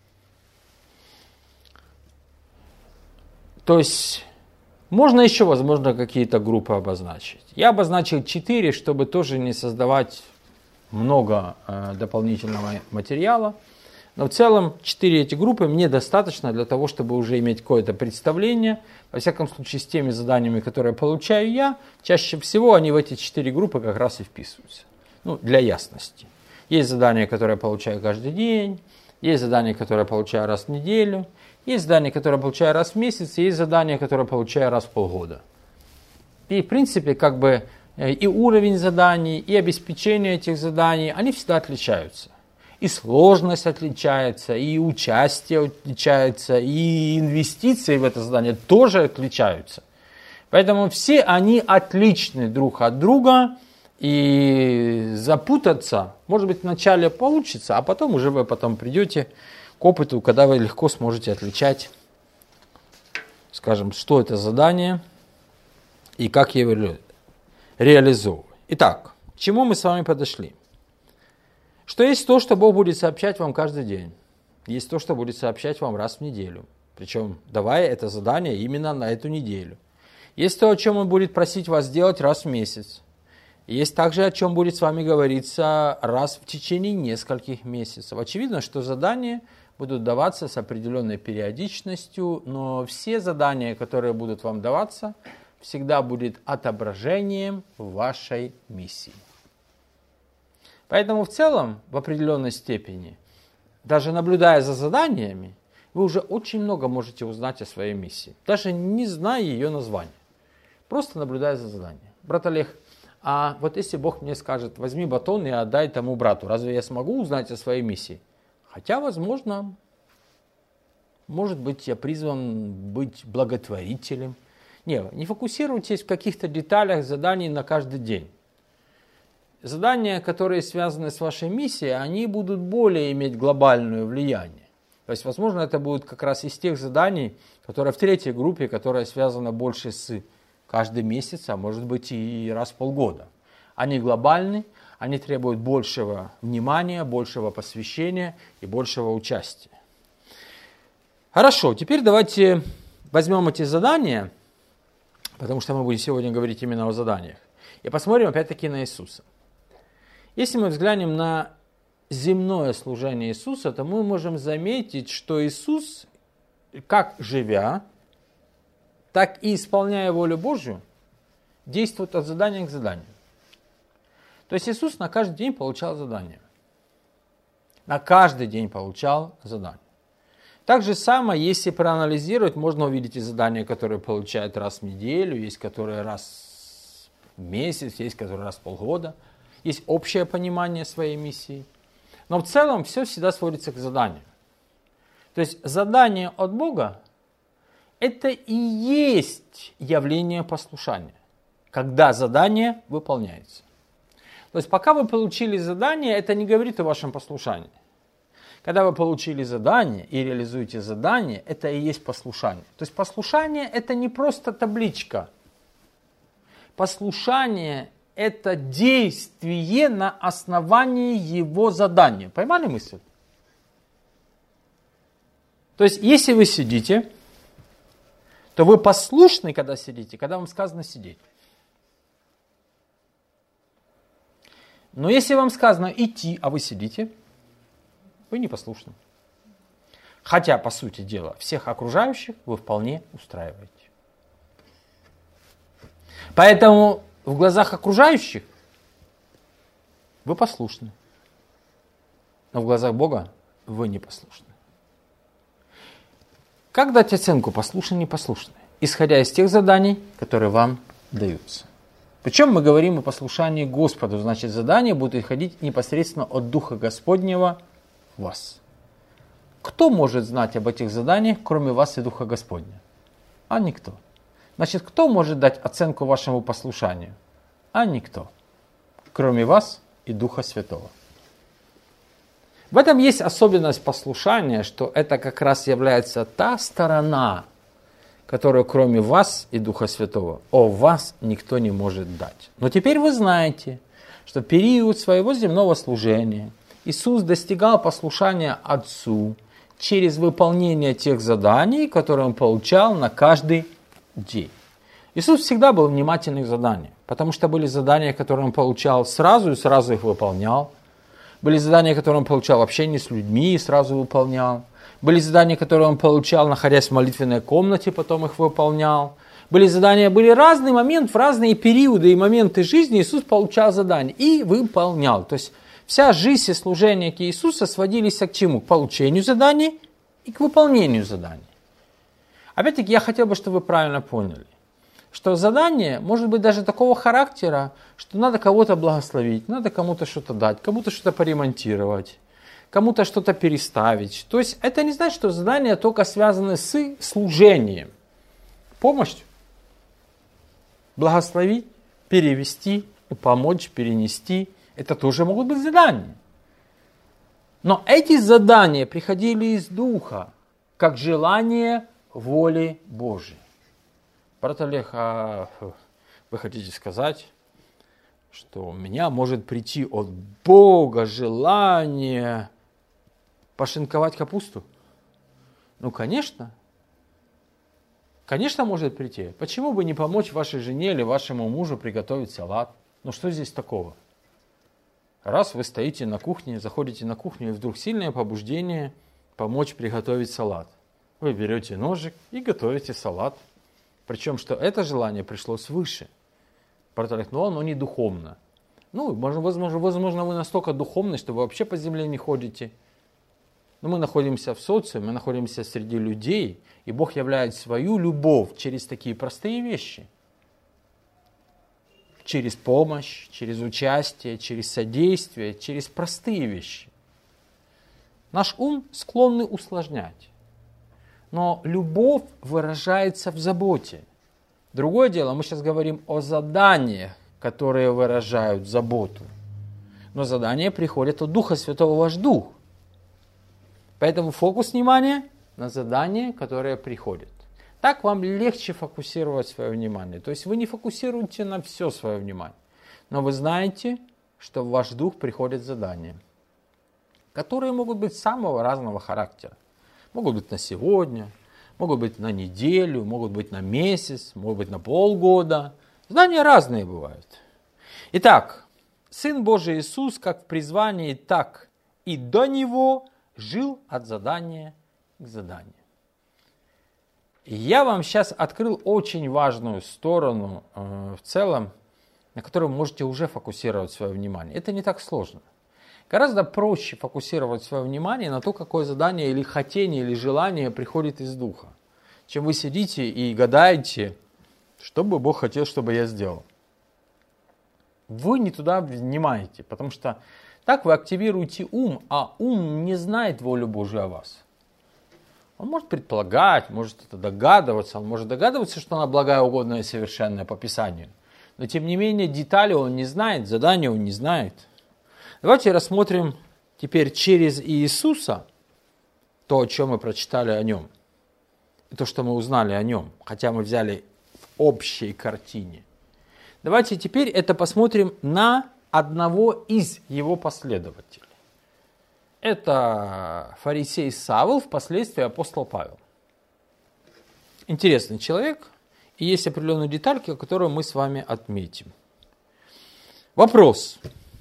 То есть можно еще, возможно, какие-то группы обозначить. Я обозначил 4, чтобы тоже не создавать много дополнительного материала. Но в целом 4 эти группы мне достаточно для того, чтобы уже иметь какое-то представление. Во всяком случае, с теми заданиями, которые получаю я, чаще всего они в эти 4 группы как раз и вписываются. Для ясности. Есть задания, которые я получаю каждый день, есть задания, которые я получаю раз в неделю, есть задания, которые я получаю раз в месяц, и есть задания, которые я получаю раз в полгода. И в принципе, и уровень заданий, и обеспечение этих заданий, они всегда отличаются. И сложность отличается, и участие отличается, и инвестиции в это задание тоже отличаются. Поэтому все они отличны друг от друга, и запутаться, может быть, вначале получится, а потом уже вы придете к опыту, когда вы легко сможете отличать, скажем, что это задание и как его реализовывать. Итак, к чему мы с вами подошли? Что есть то, что Бог будет сообщать вам каждый день. Есть то, что будет сообщать вам раз в неделю. Причем давая это задание именно на эту неделю. Есть то, о чем Он будет просить вас сделать раз в месяц. Есть также, о чем будет с вами говориться раз в течение нескольких месяцев. Очевидно, что задания будут даваться с определенной периодичностью, но все задания, которые будут вам даваться, всегда будут отображением вашей миссии. Поэтому в целом, в определенной степени, даже наблюдая за заданиями, вы уже очень много можете узнать о своей миссии, даже не зная ее названия, просто наблюдая за заданием. Брат Олег, а вот если Бог мне скажет, возьми батон и отдай тому брату, разве я смогу узнать о своей миссии? Хотя, возможно, может быть, я призван быть благотворителем. Не фокусируйтесь в каких-то деталях заданий на каждый день. Задания, которые связаны с вашей миссией, они будут более иметь глобальное влияние. То есть, возможно, это будет как раз из тех заданий, которые в третьей группе, которая связана больше с каждый месяц, а может быть и раз в полгода. Они глобальны, они требуют большего внимания, большего посвящения и большего участия. Хорошо, теперь давайте возьмем эти задания, потому что мы будем сегодня говорить именно о заданиях, и посмотрим опять-таки на Иисуса. Если мы взглянем на земное служение Иисуса, то мы можем заметить, что Иисус, как живя, так и исполняя волю Божью, действует от задания к заданию. То есть Иисус на каждый день получал задание. На каждый день получал задание. Так же самое, если проанализировать, можно увидеть и задания, которые получают раз в неделю, есть которые раз в месяц, есть которые раз в полгода. Есть общее понимание своей миссии. Но в целом все всегда сводится к заданию. То есть задание от Бога – это и есть явление послушания, когда задание выполняется. То есть пока вы получили задание, это не говорит о вашем послушании. Когда вы получили задание и реализуете задание, это и есть послушание. То есть послушание – это не просто табличка. Послушание – это действие на основании его задания. Поймали мысль? То есть если вы сидите, то вы послушны, когда сидите, когда вам сказано сидеть. Но если вам сказано идти, а вы сидите, вы непослушны. Хотя, по сути дела, всех окружающих вы вполне устраиваете. Поэтому в глазах окружающих вы послушны. Но в глазах Бога вы непослушны. Как дать оценку послушны, непослушны? Исходя из тех заданий, которые вам даются. Причем мы говорим о послушании Господу, значит задания будут исходить непосредственно от Духа Господнего в вас. Кто может знать об этих заданиях, кроме вас и Духа Господня? А никто. Значит, кто может дать оценку вашему послушанию? А никто. Кроме вас и Духа Святого. В этом есть особенность послушания, что это как раз является та сторона, которую кроме вас и Духа Святого о вас никто не может дать. Но теперь вы знаете, что в период своего земного служения Иисус достигал послушания Отцу через выполнение тех заданий, которые Он получал на каждый день. Иисус всегда был внимательным к заданиям, потому что были задания, которые Он получал сразу и сразу их выполнял. Были задания, которые Он получал в общении с людьми и сразу выполнял. Были задания, которые Он получал, находясь в молитвенной комнате, потом их выполнял. Были задания, были разные моменты, в разные периоды и моменты жизни Иисус получал задания и выполнял. То есть вся жизнь и служение Иисуса сводились к чему? К получению заданий и к выполнению заданий. Опять-таки, я хотел бы, чтобы вы правильно поняли, что задание может быть даже такого характера, что надо кого-то благословить, надо кому-то что-то дать, кому-то что-то поремонтировать, кому-то что-то переставить. То есть это не значит, что задания только связаны с служением. Помощь, благословить, перевести, помочь, перенести. Это тоже могут быть задания. Но эти задания приходили из Духа, как желание воли Божией. Брат Олег, а вы хотите сказать, что у меня может прийти от Бога желание пошинковать капусту? Ну, конечно. Конечно, может прийти. Почему бы не помочь вашей жене или вашему мужу приготовить салат? Ну, что здесь такого? Раз вы стоите на кухне, заходите на кухню, и вдруг сильное побуждение помочь приготовить салат. Вы берете ножик и готовите салат. Причем, что это желание пришло свыше. Брат Олег, но оно не духовно. Ну, возможно, вы настолько духовны, что вы вообще по земле не ходите. Но мы находимся в социуме, мы находимся среди людей, и Бог являет свою любовь через такие простые вещи. Через помощь, через участие, через содействие, через простые вещи. Наш ум склонный усложнять. Но любовь выражается в заботе. Другое дело, мы сейчас говорим о заданиях, которые выражают заботу. Но задания приходят от Духа Святого, ваш Дух. Поэтому фокус внимания на задание, которое приходит. Так вам легче фокусировать свое внимание. То есть вы не фокусируете на все свое внимание, но вы знаете, что в ваш дух приходят задания, которые могут быть самого разного характера. Могут быть на сегодня, могут быть на неделю, могут быть на месяц, могут быть на полгода. Задания разные бывают. Итак, Сын Божий Иисус, как в призвании, так и до Него, жил от задания к заданию. Я вам сейчас открыл очень важную сторону в целом, на которую вы можете уже фокусировать свое внимание. Это не так сложно. Гораздо проще фокусировать свое внимание на то, какое задание или хотение, или желание приходит из Духа, чем вы сидите и гадаете, что бы Бог хотел, чтобы я сделал. Вы не туда внимаете, потому что так вы активируете ум, а ум не знает волю Божию о вас. Он может предполагать, может это догадываться, он может догадываться, что она благая, угодная и совершенная по Писанию. Но тем не менее детали он не знает, задания он не знает. Давайте рассмотрим теперь через Иисуса то, о чем мы прочитали о нем. И то, что мы узнали о нем, хотя мы взяли в общей картине. Давайте теперь это посмотрим на одного из его последователей. Это фарисей Савл, впоследствии апостол Павел. Интересный человек, и есть определенные детальки, которые мы с вами отметим. Вопрос.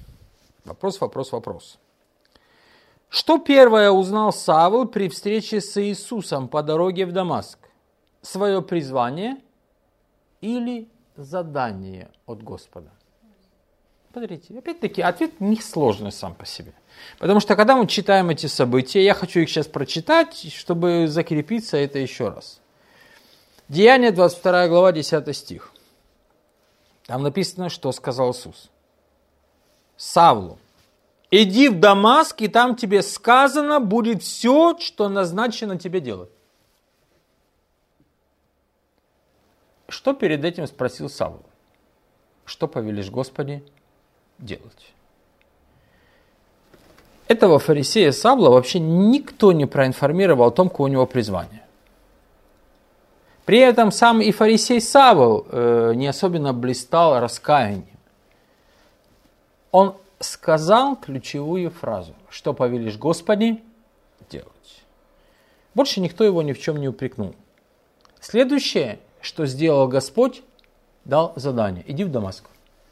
Что первое узнал Савл при встрече с Иисусом по дороге в Дамаск? Свое призвание или задание от Господа? Смотрите, опять-таки, ответ несложный сам по себе. Потому что, когда мы читаем эти события, я хочу их сейчас прочитать, чтобы закрепиться это еще раз. Деяния, 22 глава, 10 стих. Там написано, что сказал Иисус. Савлу, иди в Дамаск, и там тебе сказано будет все, что назначено тебе делать. Что перед этим спросил Савл? Что повелишь, Господи, делать? Этого фарисея Савла вообще никто не проинформировал о том, какое у него призвание. При этом сам и фарисей Савл не особенно блистал раскаянием. Он сказал ключевую фразу: что повелишь, Господи, делать. Больше никто его ни в чем не упрекнул. Следующее, что сделал Господь, дал задание: иди в Дамаск.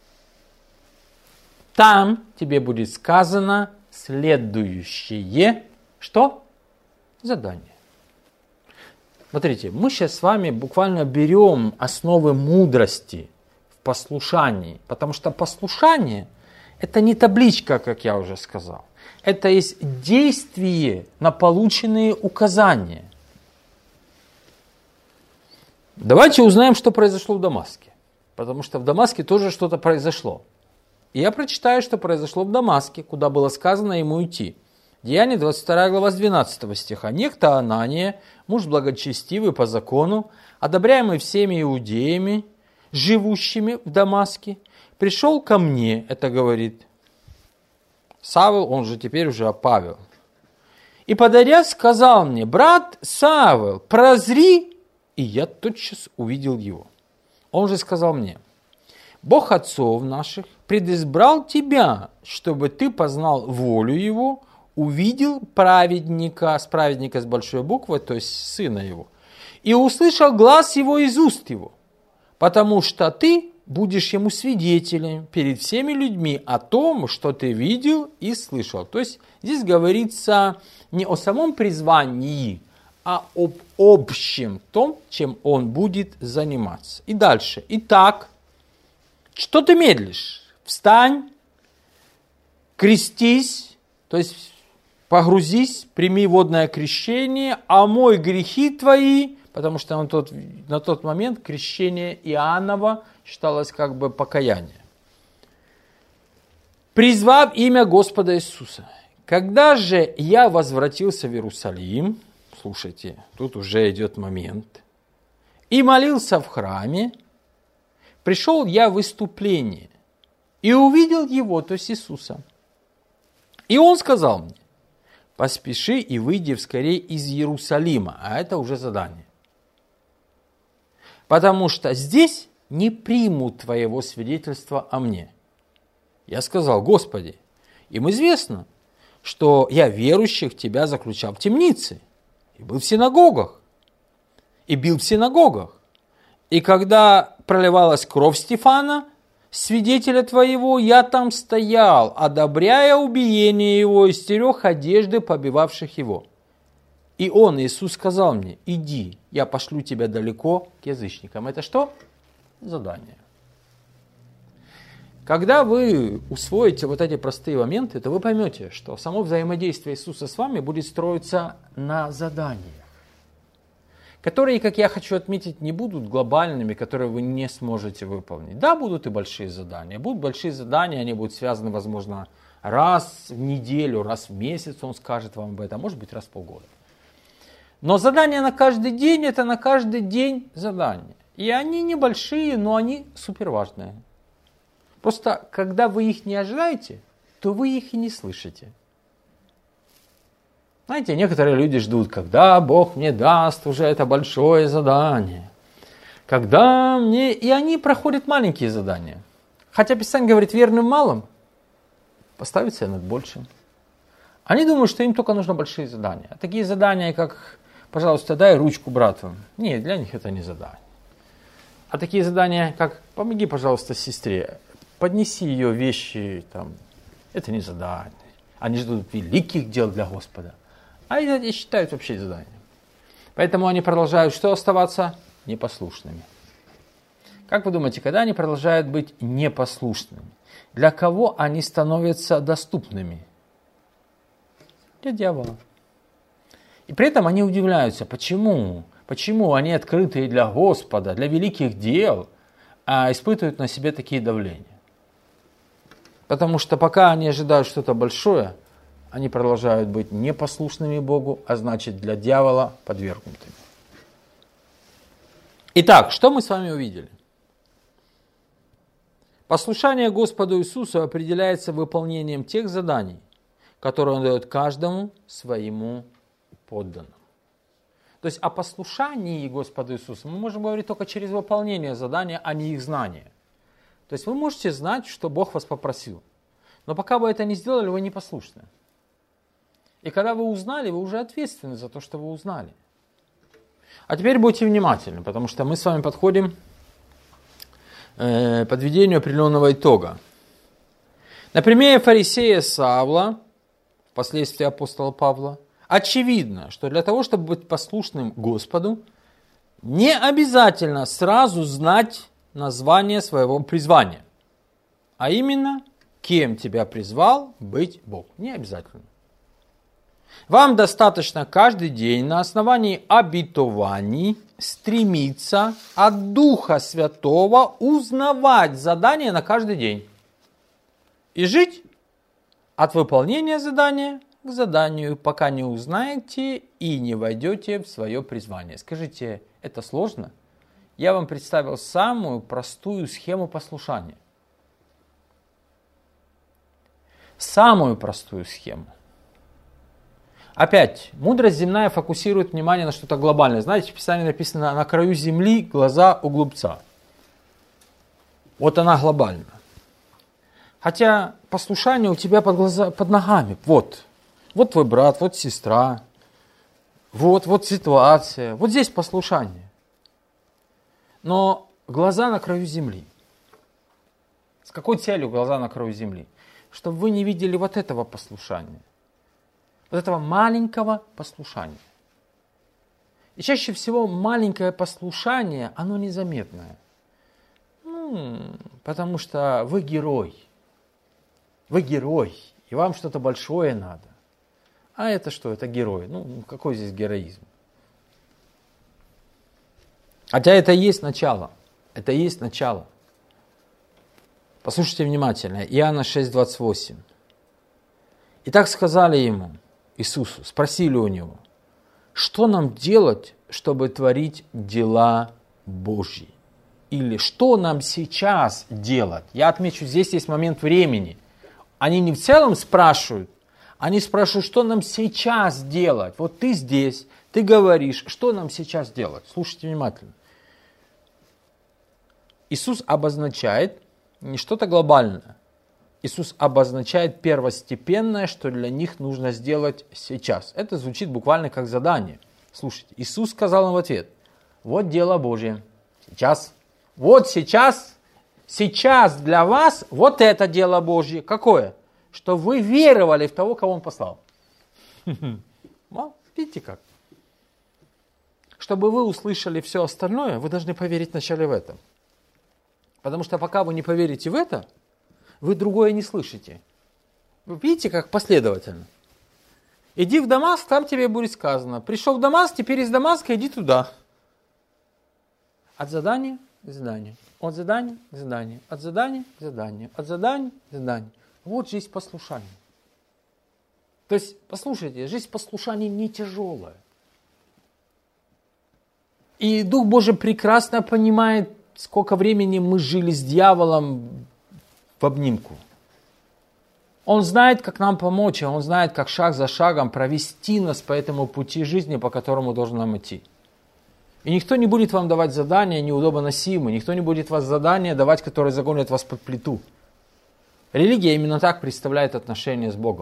Там тебе будет сказано следующее, что? Задание. Смотрите, мы сейчас с вами буквально берем основы мудрости в послушании, потому что послушание – это не табличка, как я уже сказал. Это есть действие на полученные указания. Давайте узнаем, что произошло в Дамаске, потому что в Дамаске тоже что-то произошло. И я прочитаю, что произошло в Дамаске, куда было сказано ему идти. Деяния, 22 глава, с 12 стиха. Некто Анания, муж благочестивый по закону, одобряемый всеми иудеями, живущими в Дамаске, пришел ко мне, это говорит Савл, он же теперь уже Павел. И подойдя, сказал мне: брат Савл, прозри, и я тотчас увидел его. Он же сказал мне: Бог отцов наших предизбрал тебя, чтобы ты познал волю его, увидел праведника с большой буквы, то есть сына его, и услышал глас его из уст его, потому что ты будешь ему свидетелем перед всеми людьми о том, что ты видел и слышал. То есть здесь говорится не о самом призвании, а об общем том, чем он будет заниматься. И дальше. Итак, что ты медлишь? Встань, крестись, то есть погрузись, прими водное крещение, омой грехи твои, потому что на тот момент крещение Иоаннова считалось как бы покаяние. Призвав имя Господа Иисуса. Когда же я возвратился в Иерусалим, слушайте, тут уже идет момент, и молился в храме, пришел я в выступление и увидел его, то есть Иисуса. И он сказал мне: поспеши и выйди вскорее из Иерусалима. А это уже задание. Потому что здесь не примут твоего свидетельства о мне. Я сказал: Господи, им известно, что я верующих тебя заключал в темнице, и был в синагогах, и бил в синагогах. И когда проливалась кровь Стефана, свидетеля твоего, я там стоял, одобряя убиение его и стерег одежды побивавших его. И он, Иисус, сказал мне: иди, я пошлю тебя далеко к язычникам. Это что? Задание. Когда вы усвоите вот эти простые моменты, то вы поймете, что само взаимодействие Иисуса с вами будет строиться на заданиях, которые, как я хочу отметить, не будут глобальными, которые вы не сможете выполнить. Да, будут и большие задания. Будут большие задания, они будут связаны, возможно, раз в неделю, раз в месяц он скажет вам об этом, может быть, раз в полгода. Но задания на каждый день – это на каждый день задания. И они небольшие, но они суперважные. Просто, когда вы их не ожидаете, то вы их и не слышите. Знаете, некоторые люди ждут, когда Бог мне даст уже это большое задание. Когда мне... И они проходят маленькие задания. Хотя Писание говорит: верным малым поставить себя над большим. Они думают, что им только нужно большие задания. А такие задания, как: пожалуйста, дай ручку брату. Нет, для них это не задание. А такие задания, как: помоги, пожалуйста, сестре, поднеси ее вещи, там, это не задание. Они ждут великих дел для Господа. А это считают вообще заданием. Поэтому они продолжают что оставаться? Непослушными. Как вы думаете, когда они продолжают быть непослушными, для кого они становятся доступными? Для дьявола. И при этом они удивляются, почему они открытые для Господа, для великих дел, а испытывают на себе такие давления. Потому что пока они ожидают что-то большое, они продолжают быть непослушными Богу, а значит для дьявола подвергнутыми. Итак, что мы с вами увидели? Послушание Господу Иисусу определяется выполнением тех заданий, которые Он дает каждому своему подданному. То есть о послушании Господу Иисусу мы можем говорить только через выполнение задания, а не их знание. То есть вы можете знать, что Бог вас попросил, но пока вы это не сделали, вы непослушны. И когда вы узнали, вы уже ответственны за то, что вы узнали. А теперь будьте внимательны, потому что мы с вами подходим к подведению определенного итога. На примере фарисея Савла, впоследствии апостола Павла, очевидно, что для того, чтобы быть послушным Господу, не обязательно сразу знать название своего призвания. А именно, кем тебя призвал быть Бог. Не обязательно. Вам достаточно каждый день на основании обетований стремиться от Духа Святого узнавать задание на каждый день. И жить от выполнения задания к заданию, пока не узнаете и не войдете в свое призвание. Скажите, это сложно? Я вам представил самую простую схему послушания. Самую простую схему. Опять, мудрость земная фокусирует внимание на что-то глобальное. Знаете, в Писании написано: на краю земли глаза у глупца. Вот она глобальна. Хотя послушание у тебя под ногами. Вот твой брат, вот сестра, вот ситуация. Вот здесь послушание. Но глаза на краю земли. С какой целью глаза на краю земли? Чтобы вы не видели вот этого послушания. Вот этого маленького послушания. И чаще всего маленькое послушание, оно незаметное. Потому что вы герой. Вы герой, и вам что-то большое надо. А это что? Это герой. Какой здесь героизм? Хотя это и есть начало. Это и есть начало. Послушайте внимательно. Иоанна 6:28. Итак, сказали ему, Иисусу, спросили у него: что нам делать, чтобы творить дела Божьи? Или что нам сейчас делать? Я отмечу, здесь есть момент времени. Они не в целом спрашивают, Они спрашивают, что нам сейчас делать? Вот ты здесь, ты говоришь, что нам сейчас делать? Слушайте внимательно. Иисус обозначает не что-то глобальное. Иисус обозначает первостепенное, что для них нужно сделать сейчас. Это звучит буквально как задание. Слушайте, Иисус сказал им в ответ: вот дело Божье. Сейчас. Вот сейчас для вас вот это дело Божье. Какое? Что вы веровали в того, кого Он послал. Видите как? Чтобы вы услышали все остальное, вы должны поверить вначале в это. Потому что пока вы не поверите в это, вы другое не слышите. Вы видите, как последовательно? Иди в Дамаск, там тебе будет сказано. Пришел в Дамаск, теперь из Дамаска иди туда. От задания к заданию. От задания к заданию. От задания к заданию. От задания к заданию. Вот жизнь послушания. То есть, послушайте, жизнь послушания не тяжелая. И Дух Божий прекрасно понимает, сколько времени мы жили с дьяволом в обнимку. Он знает, как нам помочь, Он знает, как шаг за шагом провести нас по этому пути жизни, по которому должен нам идти. И никто не будет вам давать задания неудобно носимые, никто не будет вас задания давать, которые загонят вас под плиту. Религия именно так представляет отношения с Богом.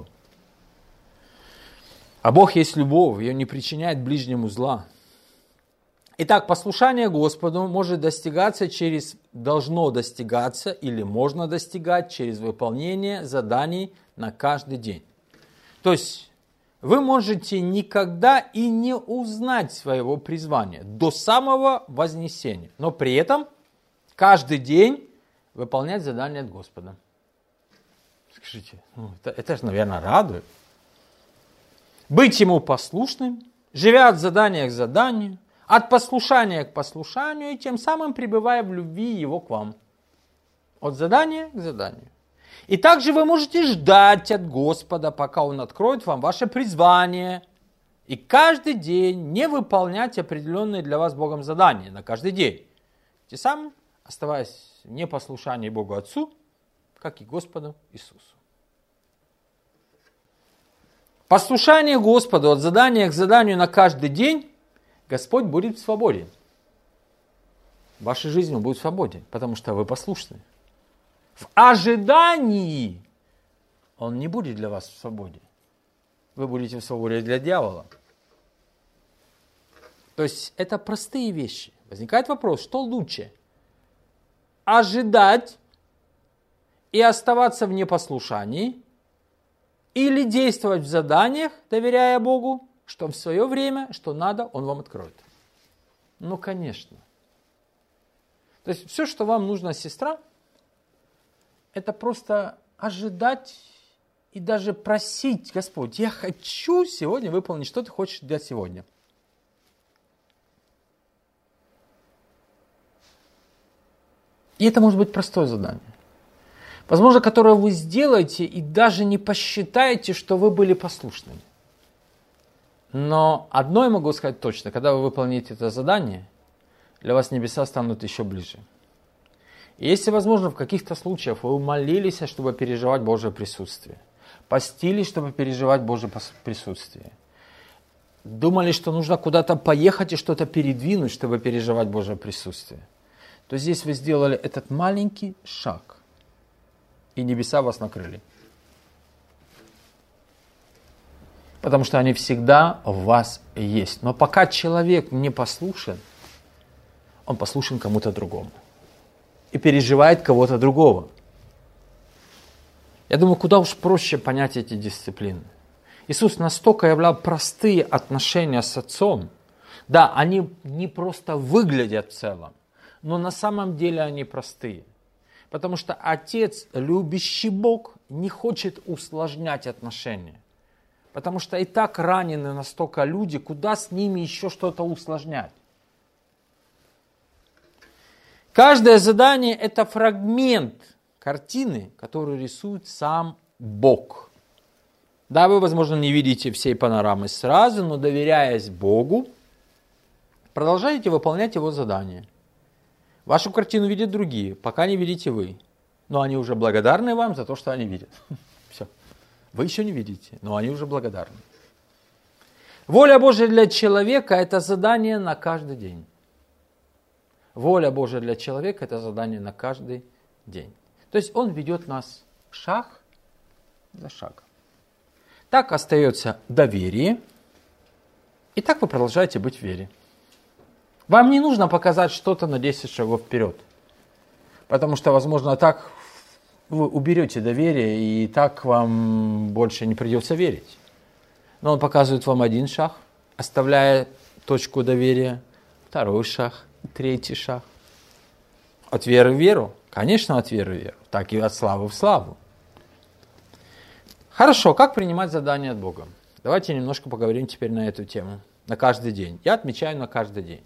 А Бог есть любовь, и Он не причиняет ближнему зла. Итак, послушание Господу должно достигаться или можно достигать через выполнение заданий на каждый день. То есть вы можете никогда и не узнать своего призвания до самого вознесения, но при этом каждый день выполнять задания от Господа. Скажите, это же, наверное, радует. Быть Ему послушным, живя от задания к заданию, от послушания к послушанию, и тем самым пребывая в любви Его к вам. От задания к заданию. И также вы можете ждать от Господа, пока Он откроет вам ваше призвание, и каждый день не выполнять определенные для вас Богом задания на каждый день. Тем самым оставаясь в непослушании Богу Отцу, как и Господу Иисусу. Послушание Господу от задания к заданию на каждый день, Господь будет в свободе. Ваша жизнь будет в свободе, потому что вы послушны. В ожидании Он не будет для вас в свободе. Вы будете в свободе для дьявола. То есть это простые вещи. Возникает вопрос, что лучше? Ожидать и оставаться в непослушании, или действовать в заданиях, доверяя Богу, что в свое время, что надо, Он вам откроет. Ну, конечно. То есть все, что вам нужно, сестра, это просто ожидать и даже просить: Господь, я хочу сегодня выполнить, что Ты хочешь для сегодня. И это может быть простое задание. Возможно, которое вы сделаете и даже не посчитаете, что вы были послушными. Но одно я могу сказать точно: когда вы выполните это задание, для вас небеса станут еще ближе. И если, возможно, в каких-то случаях вы молились, чтобы переживать Божье присутствие, постились, чтобы переживать Божье присутствие, думали, что нужно куда-то поехать и что-то передвинуть, чтобы переживать Божье присутствие, то здесь вы сделали этот маленький шаг, и небеса вас накрыли. Потому что они всегда в вас есть. Но пока человек не послушен, он послушен кому-то другому. И переживает кого-то другого. Я думаю, куда уж проще понять эти дисциплины. Иисус настолько являл простые отношения с Отцом. Да, они не просто выглядят в целом, но на самом деле они простые. Потому что Отец, любящий Бог, не хочет усложнять отношения. Потому что и так ранены настолько люди, куда с ними еще что-то усложнять. Каждое задание – это фрагмент картины, которую рисует сам Бог. Да, вы, возможно, не видите всей панорамы сразу, но доверяясь Богу, продолжаете выполнять Его задания. Вашу картину видят другие, пока не видите вы. Но они уже благодарны вам за то, что они видят. Все. Вы еще не видите, но они уже благодарны. Воля Божия для человека – это задание на каждый день. Воля Божия для человека – это задание на каждый день. То есть Он ведет нас шаг за шагом. Так остается доверие, и так вы продолжаете быть в вере. Вам не нужно показать что-то на 10 шагов вперед, потому что, возможно, так вы уберете доверие, и так вам больше не придется верить. Но Он показывает вам один шаг, оставляя точку доверия, второй шаг, третий шаг. От веры в веру? Конечно, от веры в веру, так и от славы в славу. Хорошо, как принимать задания от Бога? Давайте немножко поговорим теперь на эту тему, на каждый день. Я отмечаю на каждый день.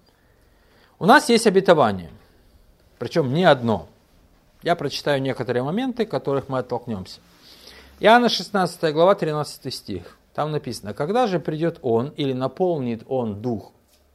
У нас есть обетование, причем не одно. Я прочитаю некоторые моменты, в которых мы оттолкнемся. Иоанна 16 глава, 13 стих. Там написано: «Когда же придет Он, или наполнит Он Дух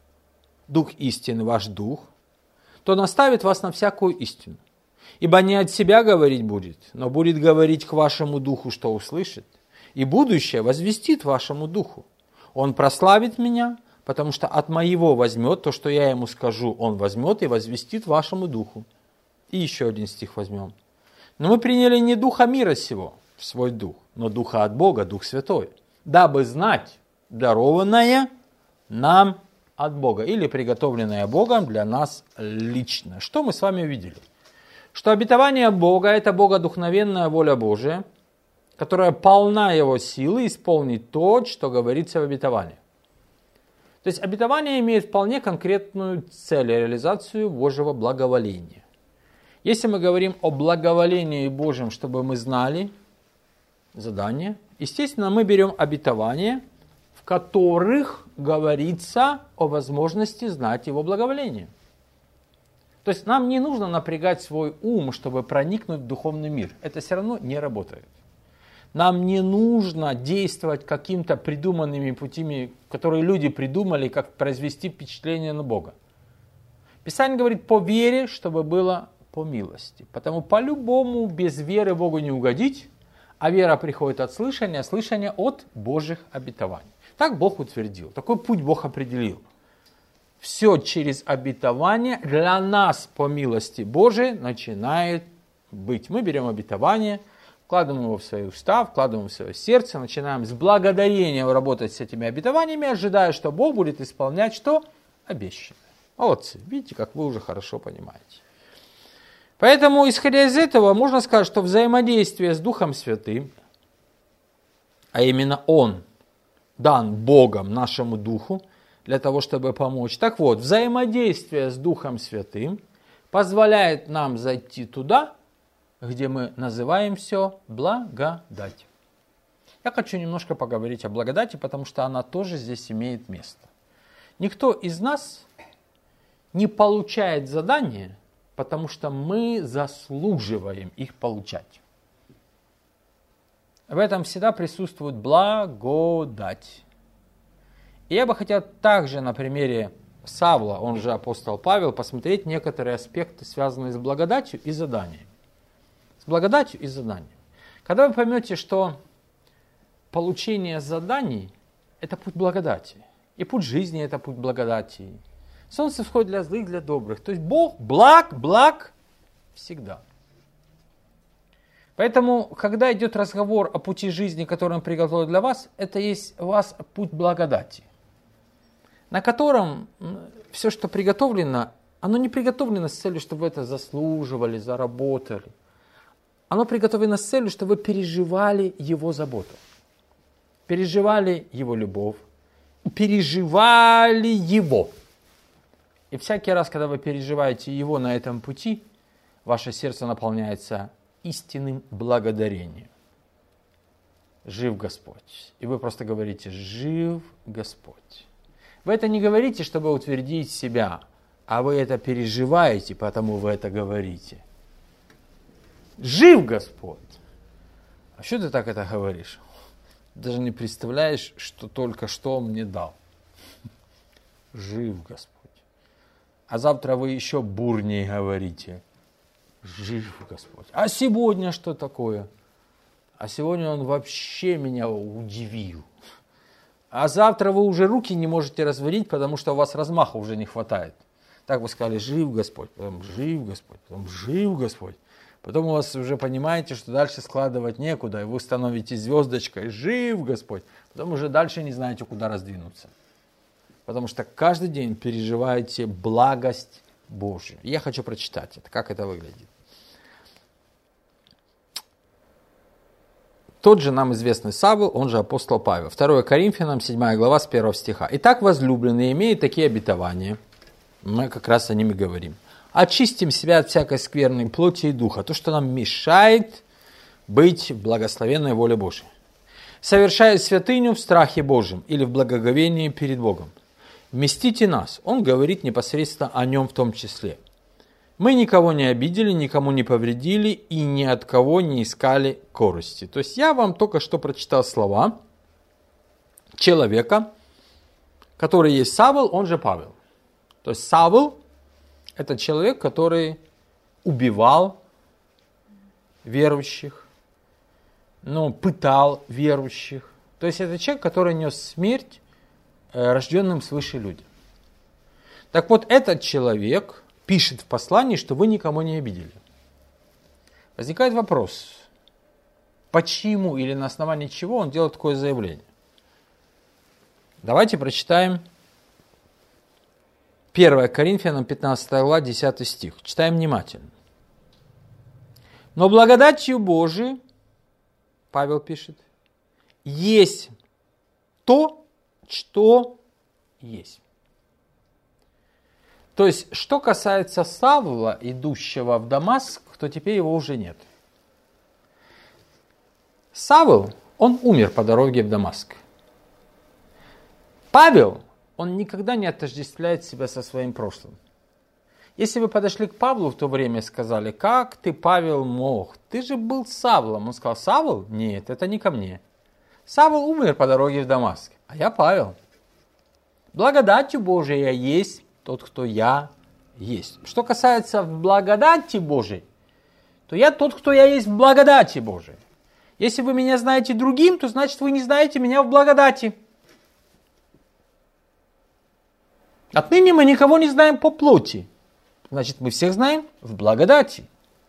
истины, ваш Дух, то наставит вас на всякую истину. Ибо не от себя говорить будет, но будет говорить к вашему Духу, что услышит, и будущее возвестит вашему Духу. Он прославит меня, потому что от моего возьмет то, что я ему скажу, он возьмет и возвестит вашему Духу». И еще один стих возьмем. «Но мы приняли не духа мира сего в свой дух, но духа от Бога, Дух Святой, дабы знать дарованное нам от Бога, или приготовленное Богом для нас лично». Что мы с вами увидели? Что обетование Бога – это богодухновенная воля Божия, которая полна Его силы исполнить то, что говорится в обетовании. То есть обетование имеет вполне конкретную цель, реализацию Божьего благоволения. Если мы говорим о благоволении Божьем, чтобы мы знали задание, естественно, мы берем обетования, в которых говорится о возможности знать Его благоволение. То есть нам не нужно напрягать свой ум, чтобы проникнуть в духовный мир. Это все равно не работает. Нам не нужно действовать какими-то придуманными путями, которые люди придумали, как произвести впечатление на Бога. Писание говорит: по вере, чтобы было по милости. Потому по-любому без веры Богу не угодить, а вера приходит от слышания, а слышание от Божьих обетований. Так Бог утвердил, такой путь Бог определил. Все через обетование для нас по милости Божией начинает быть. Мы берем обетование, вкладываем его в свои уста, вкладываем в свое сердце, начинаем с благодарением работать с этими обетованиями, ожидая, что Бог будет исполнять что? Обещанное. Молодцы, видите, как вы уже хорошо понимаете. Поэтому, исходя из этого, можно сказать, что взаимодействие с Духом Святым, а именно Он дан Богом нашему Духу, для того, чтобы помочь. Так вот, взаимодействие с Духом Святым позволяет нам зайти туда, где мы называем все благодать. Я хочу немножко поговорить о благодати, потому что она тоже здесь имеет место. Никто из нас не получает задания, потому что мы заслуживаем их получать. В этом всегда присутствует благодать. И я бы хотел также на примере Савла, он же апостол Павел, посмотреть некоторые аспекты, связанные с благодатью и заданием. С благодатью и заданием. Когда вы поймете, что получение заданий – это путь благодати, и путь жизни – это путь благодати. Солнце всходит для злых, для добрых. То есть Бог благ всегда. Поэтому, когда идет разговор о пути жизни, который Он приготовил для вас, это есть у вас путь благодати, на котором все, что приготовлено, оно не приготовлено с целью, чтобы вы это заслуживали, заработали. Оно приготовлено с целью, чтобы вы переживали Его заботу, переживали Его любовь, переживали Его. И всякий раз, когда вы переживаете Его на этом пути, ваше сердце наполняется истинным благодарением. Жив Господь. И вы просто говорите: жив Господь. Вы это не говорите, чтобы утвердить себя, а вы это переживаете, потому вы это говорите. Жив Господь. А что ты так это говоришь? Даже не представляешь, что только что Он мне дал. Жив Господь. А завтра вы еще бурнее говорите: жив Господь. А сегодня что такое? а сегодня он вообще меня удивил. А завтра вы уже руки не можете разводить, потому что у вас размаха уже не хватает. Так вы сказали, жив Господь, потом жив Господь, потом жив Господь. Потом у вас уже понимаете, что дальше складывать некуда, и вы становитесь звездочкой, жив Господь. Потом уже дальше не знаете, куда раздвинуться. Потому что каждый день переживаете благость Божью. Я хочу прочитать это, как это выглядит. Тот же нам известный Савл, он же апостол Павел. 2 Коринфянам, 7 глава, с 1 стиха. «Итак, возлюбленные, имеют такие обетования». Мы как раз о ними говорим. «Очистим себя от всякой скверной плоти и духа». То, что нам мешает быть в благословенной воле Божьей. «Совершая святыню в страхе Божьем» или в благоговении перед Богом. «Вместите нас». Он говорит непосредственно о нем в том числе. Мы никого не обидели, никому не повредили и ни от кого не искали корысти. То есть я вам только что прочитал слова человека, который есть Савл, он же Павел. То есть Савл – это человек, который убивал верующих, пытал верующих. То есть это человек, который нес смерть рожденным свыше людям. Так вот, этот человек пишет в послании, что вы никому не обидели. Возникает вопрос, почему или на основании чего он делает такое заявление? Давайте прочитаем 1 Коринфянам 15 глава 10 стих. Читаем внимательно. «Но благодатью Божией, Павел пишет, есть то, что есть». То есть, что касается Савла, идущего в Дамаск, то теперь его уже нет. Савл, он умер по дороге в Дамаск. Павел, он никогда не отождествляет себя со своим прошлым. Если вы подошли к Павлу в то время и сказали, как ты, Павел, мог? Ты же был Савлом. Он сказал, Савл? Нет, это не ко мне. Савл умер по дороге в Дамаск, а я Павел. Благодатью Божией я есть тот, кто я есть. Что касается благодати Божией, то я тот, кто я есть в благодати Божией. Если вы меня знаете другим, то значит вы не знаете меня в благодати. Отныне мы никого не знаем по плоти. Значит, мы всех знаем в благодати.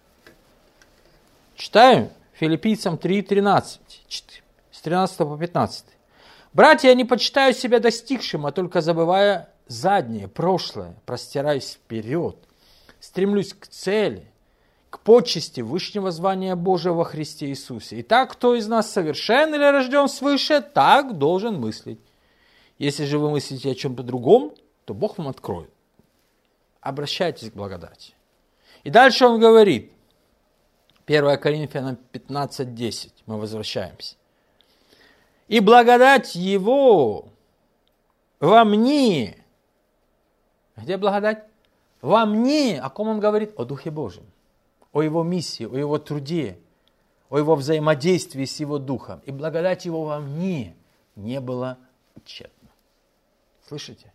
Читаем Филиппийцам 3:13, с 13 по 15. «Братья, я не почитаю себя достигшим, а только забывая заднее, прошлое, простираюсь вперед, стремлюсь к цели, к почести вышнего звания Божьего во Христе Иисусе. Итак, кто из нас совершен или рожден свыше, так должен мыслить. Если же вы мыслите о чем-то другом, то Бог вам откроет. Обращайтесь к благодати». И дальше он говорит, 1 Коринфянам 15:10, мы возвращаемся. «И благодать Его во мне». Где благодать? Во мне. О ком он говорит? О Духе Божьем. О Его миссии, о Его труде, о Его взаимодействии с Его Духом. И благодать Его во мне не была тщетна. Слышите?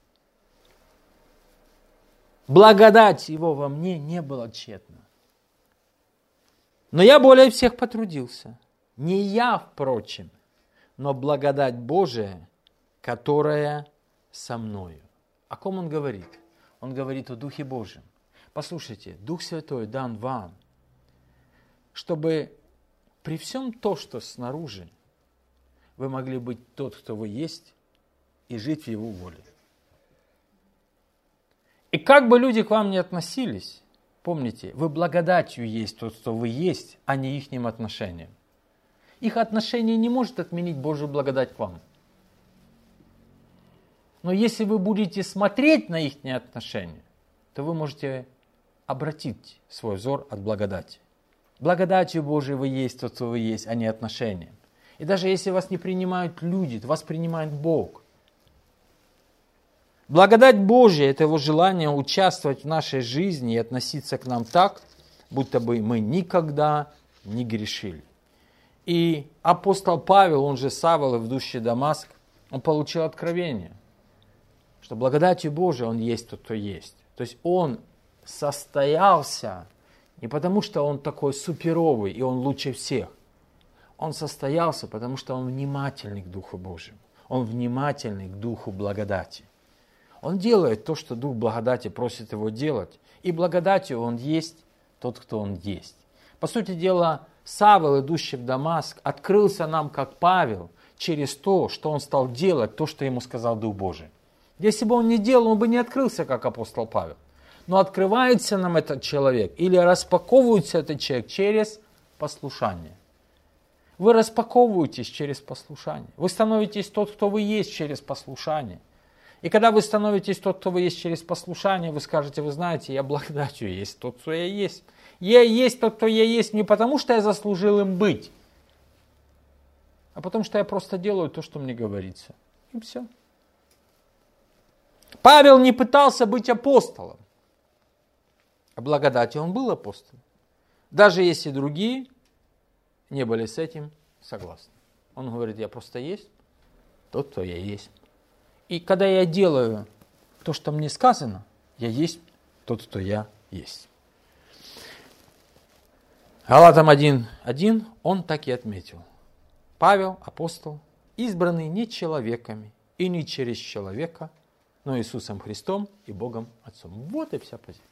Благодать Его во мне не была тщетна. Но я более всех потрудился. Не я, впрочем, но благодать Божия, которая со мною. О ком он говорит? Он говорит о Духе Божьем. Послушайте, Дух Святой дан вам, чтобы при всем том, что снаружи, вы могли быть тот, кто вы есть, и жить в Его воле. И как бы люди к вам ни относились, помните, вы благодатью есть тот, кто вы есть, а не ихним отношением. Их отношение не может отменить Божью благодать к вам. Но если вы будете смотреть на их отношения, то вы можете обратить свой взор от благодати. Благодатью Божией вы есть тот, кто вы есть, а не отношением. И даже если вас не принимают люди, то вас принимает Бог. Благодать Божия – это Его желание участвовать в нашей жизни и относиться к нам так, будто бы мы никогда не грешили. И апостол Павел, он же Савл, идущий в Дамаск, он получил откровение, что благодатью Божией он есть тот, кто есть. То есть он состоялся не потому, что он такой суперовый и он лучше всех. он состоялся, потому что он внимательный к Духу Божьему. Он внимательный к Духу благодати. Он делает то, что Дух благодати просит его делать. И благодатью он есть тот, кто он есть. По сути дела, Савл, идущий в Дамаск, открылся нам, как Павел, через то, что он стал делать то, что ему сказал Дух Божий. Если бы он не делал, он бы не открылся, как апостол Павел. Но открывается нам этот человек или распаковывается этот человек через послушание. Вы распаковываетесь через послушание. Вы становитесь тот, кто вы есть, через послушание. И когда вы становитесь тот, кто вы есть через послушание, вы скажете, вы знаете, я благодатью есть тот, кто я есть. Я есть тот, кто я есть не потому, что я заслужил им быть, а потому что я просто делаю то, что мне говорится. И все. Павел не пытался быть апостолом. А благодатью он был апостолом. Даже если другие не были с этим согласны. Он говорит, я просто есть тот, кто я есть. И когда я делаю то, что мне сказано, я есть тот, кто я есть. Галатам 1:1 он так и отметил. Павел, апостол, избранный не человеками и не через человека, но Иисусом Христом и Богом Отцом. Вот и вся позиция.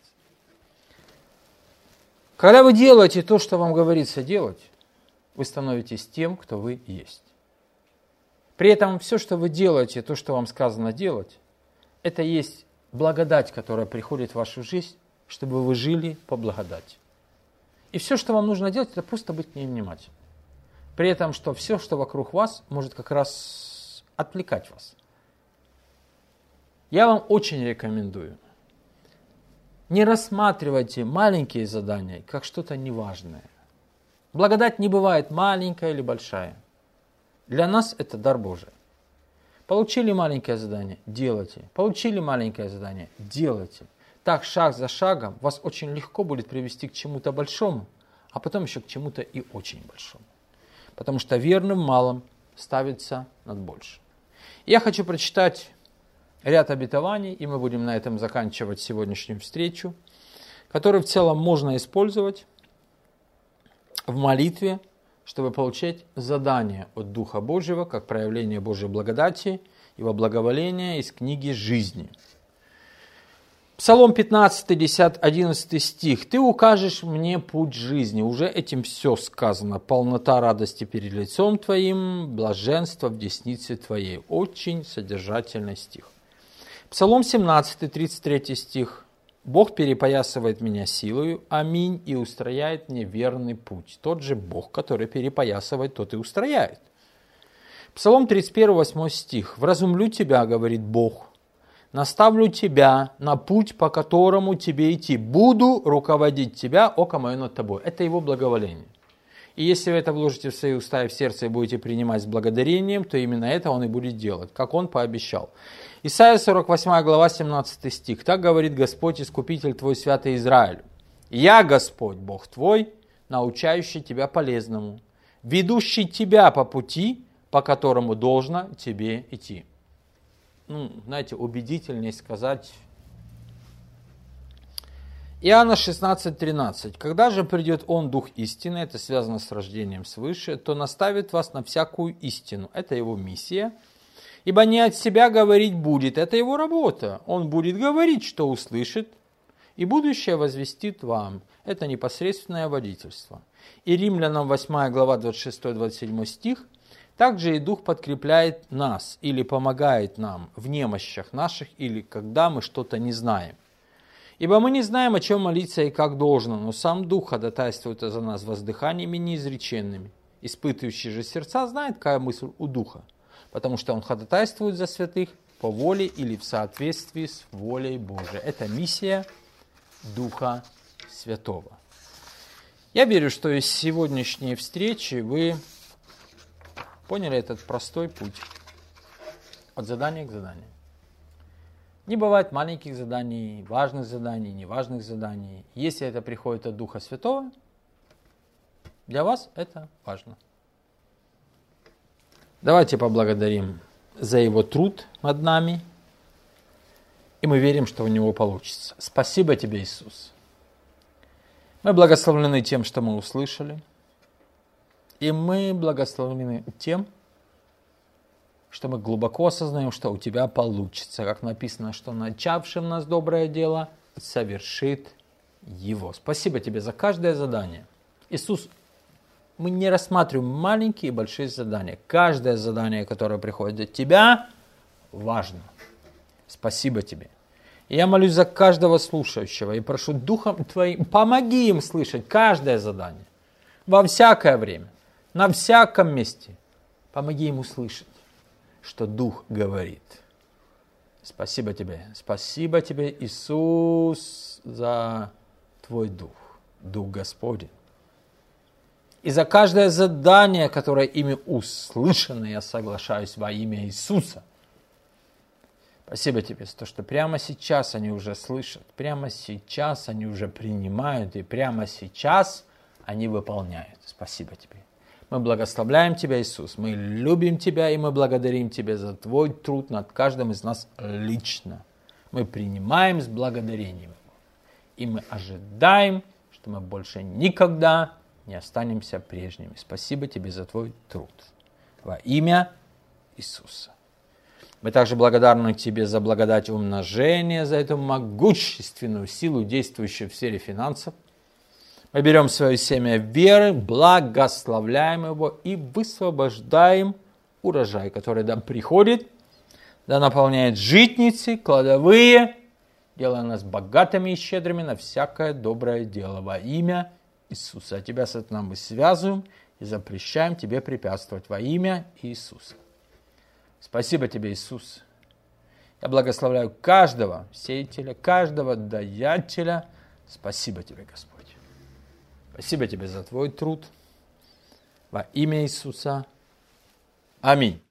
Когда вы делаете то, что вам говорится делать, вы становитесь тем, кто вы есть. При этом все, что вы делаете, то, что вам сказано делать, это есть благодать, которая приходит в вашу жизнь, чтобы вы жили по благодати. И все, что вам нужно делать, это просто быть к ней внимательным. При этом, что все, что вокруг вас, может как раз отвлекать вас. Я вам очень рекомендую. Не рассматривайте маленькие задания как что-то неважное. Благодать не бывает маленькая или большая. Для нас это дар Божий. Получили маленькое задание – делайте. Получили маленькое задание – делайте. Так, шаг за шагом, вас очень легко будет привести к чему-то большому, а потом еще к чему-то и очень большому. Потому что верным в малом ставится над большим. Я хочу прочитать ряд обетований, и мы будем на этом заканчивать сегодняшнюю встречу, которые в целом можно использовать в молитве, чтобы получать задание от Духа Божьего, как проявление Божьей благодати, Его благоволения из книги жизни. Псалом 15, 10, 11 стих. «Ты укажешь мне путь жизни». Уже этим все сказано. «Полнота радости перед лицом Твоим, блаженство в деснице Твоей». Очень содержательный стих. Псалом 17, 33 стих. «Бог перепоясывает меня силою, аминь, и устрояет мне верный путь». Тот же Бог, который перепоясывает, тот и устрояет. Псалом 31, 8 стих. «Вразумлю тебя, говорит Бог, наставлю тебя на путь, по которому тебе идти. Буду руководить тебя, око мое над тобой». Это его благоволение. И если вы это вложите в свои уста и в сердце и будете принимать с благодарением, то именно это он и будет делать, как он пообещал. Исайя 48 глава 17 стих. «Так говорит Господь, Искупитель твой, святый Израиль. Я Господь, Бог твой, научающий тебя полезному, ведущий тебя по пути, по которому должно тебе идти». Знаете, убедительнее сказать. Иоанна 16:13. «Когда же придет Он, Дух истины», это связано с рождением свыше, «то наставит вас на всякую истину». Это его миссия. «Ибо не от себя говорить будет», это его работа. Он будет говорить, что услышит, и будущее возвестит вам. Это непосредственное водительство. И Римлянам 8 глава 26-27 стих. «Также и Дух подкрепляет нас или помогает нам в немощах наших или когда мы что-то не знаем. Ибо мы не знаем, о чем молиться и как должно, но сам Дух ходатайствует за нас воздыханиями неизреченными. Испытывающий же сердца знает, какая мысль у Духа, потому что он ходатайствует за святых по воле или в соответствии с волей Божией». Это миссия Духа Святого. Я верю, что из сегодняшней встречи вы поняли этот простой путь от задания к заданию. Не бывает маленьких заданий, важных заданий, неважных заданий. Если это приходит от Духа Святого, для вас это важно. Давайте поблагодарим за Его труд над нами, и мы верим, что у Него получится. Спасибо Тебе, Иисус. Мы благословлены тем, что мы услышали, И мы благословлены тем, что мы глубоко осознаем, что у тебя получится. Как написано, что начавший в нас доброе дело совершит его. Спасибо тебе за каждое задание. Иисус, мы не рассматриваем маленькие и большие задания. Каждое задание, которое приходит от тебя, важно. Спасибо тебе. И я молюсь за каждого слушающего и прошу Духом Твоим, помоги им слышать каждое задание. Во всякое время, на всяком месте. Помоги им услышать, что Дух говорит. Спасибо тебе, Иисус, за Твой Дух, Дух Господень. И за каждое задание, которое ими услышано, я соглашаюсь во имя Иисуса. Спасибо тебе за то, что прямо сейчас они уже слышат, прямо сейчас они уже принимают, и прямо сейчас они выполняют. Спасибо тебе. Мы благословляем Тебя, Иисус, мы любим Тебя, и мы благодарим Тебя за Твой труд над каждым из нас лично. Мы принимаем с благодарением его. И мы ожидаем, что мы больше никогда не останемся прежними. Спасибо Тебе за Твой труд. Во имя Иисуса. Мы также благодарны Тебе за благодать умножения, за эту могущественную силу, действующую в сфере финансов. Мы берем свое семя веры, благословляем его и высвобождаем урожай, который да приходит, да наполняет житницы, кладовые, делая нас богатыми и щедрыми на всякое доброе дело во имя Иисуса. А Тебя, сатана, мы связываем и запрещаем Тебе препятствовать во имя Иисуса. Спасибо Тебе, Иисус. Я благословляю каждого сеятеля, каждого даятеля. Спасибо Тебе, Господь. Спасибо Тебе за Твой труд. Во имя Иисуса. Аминь.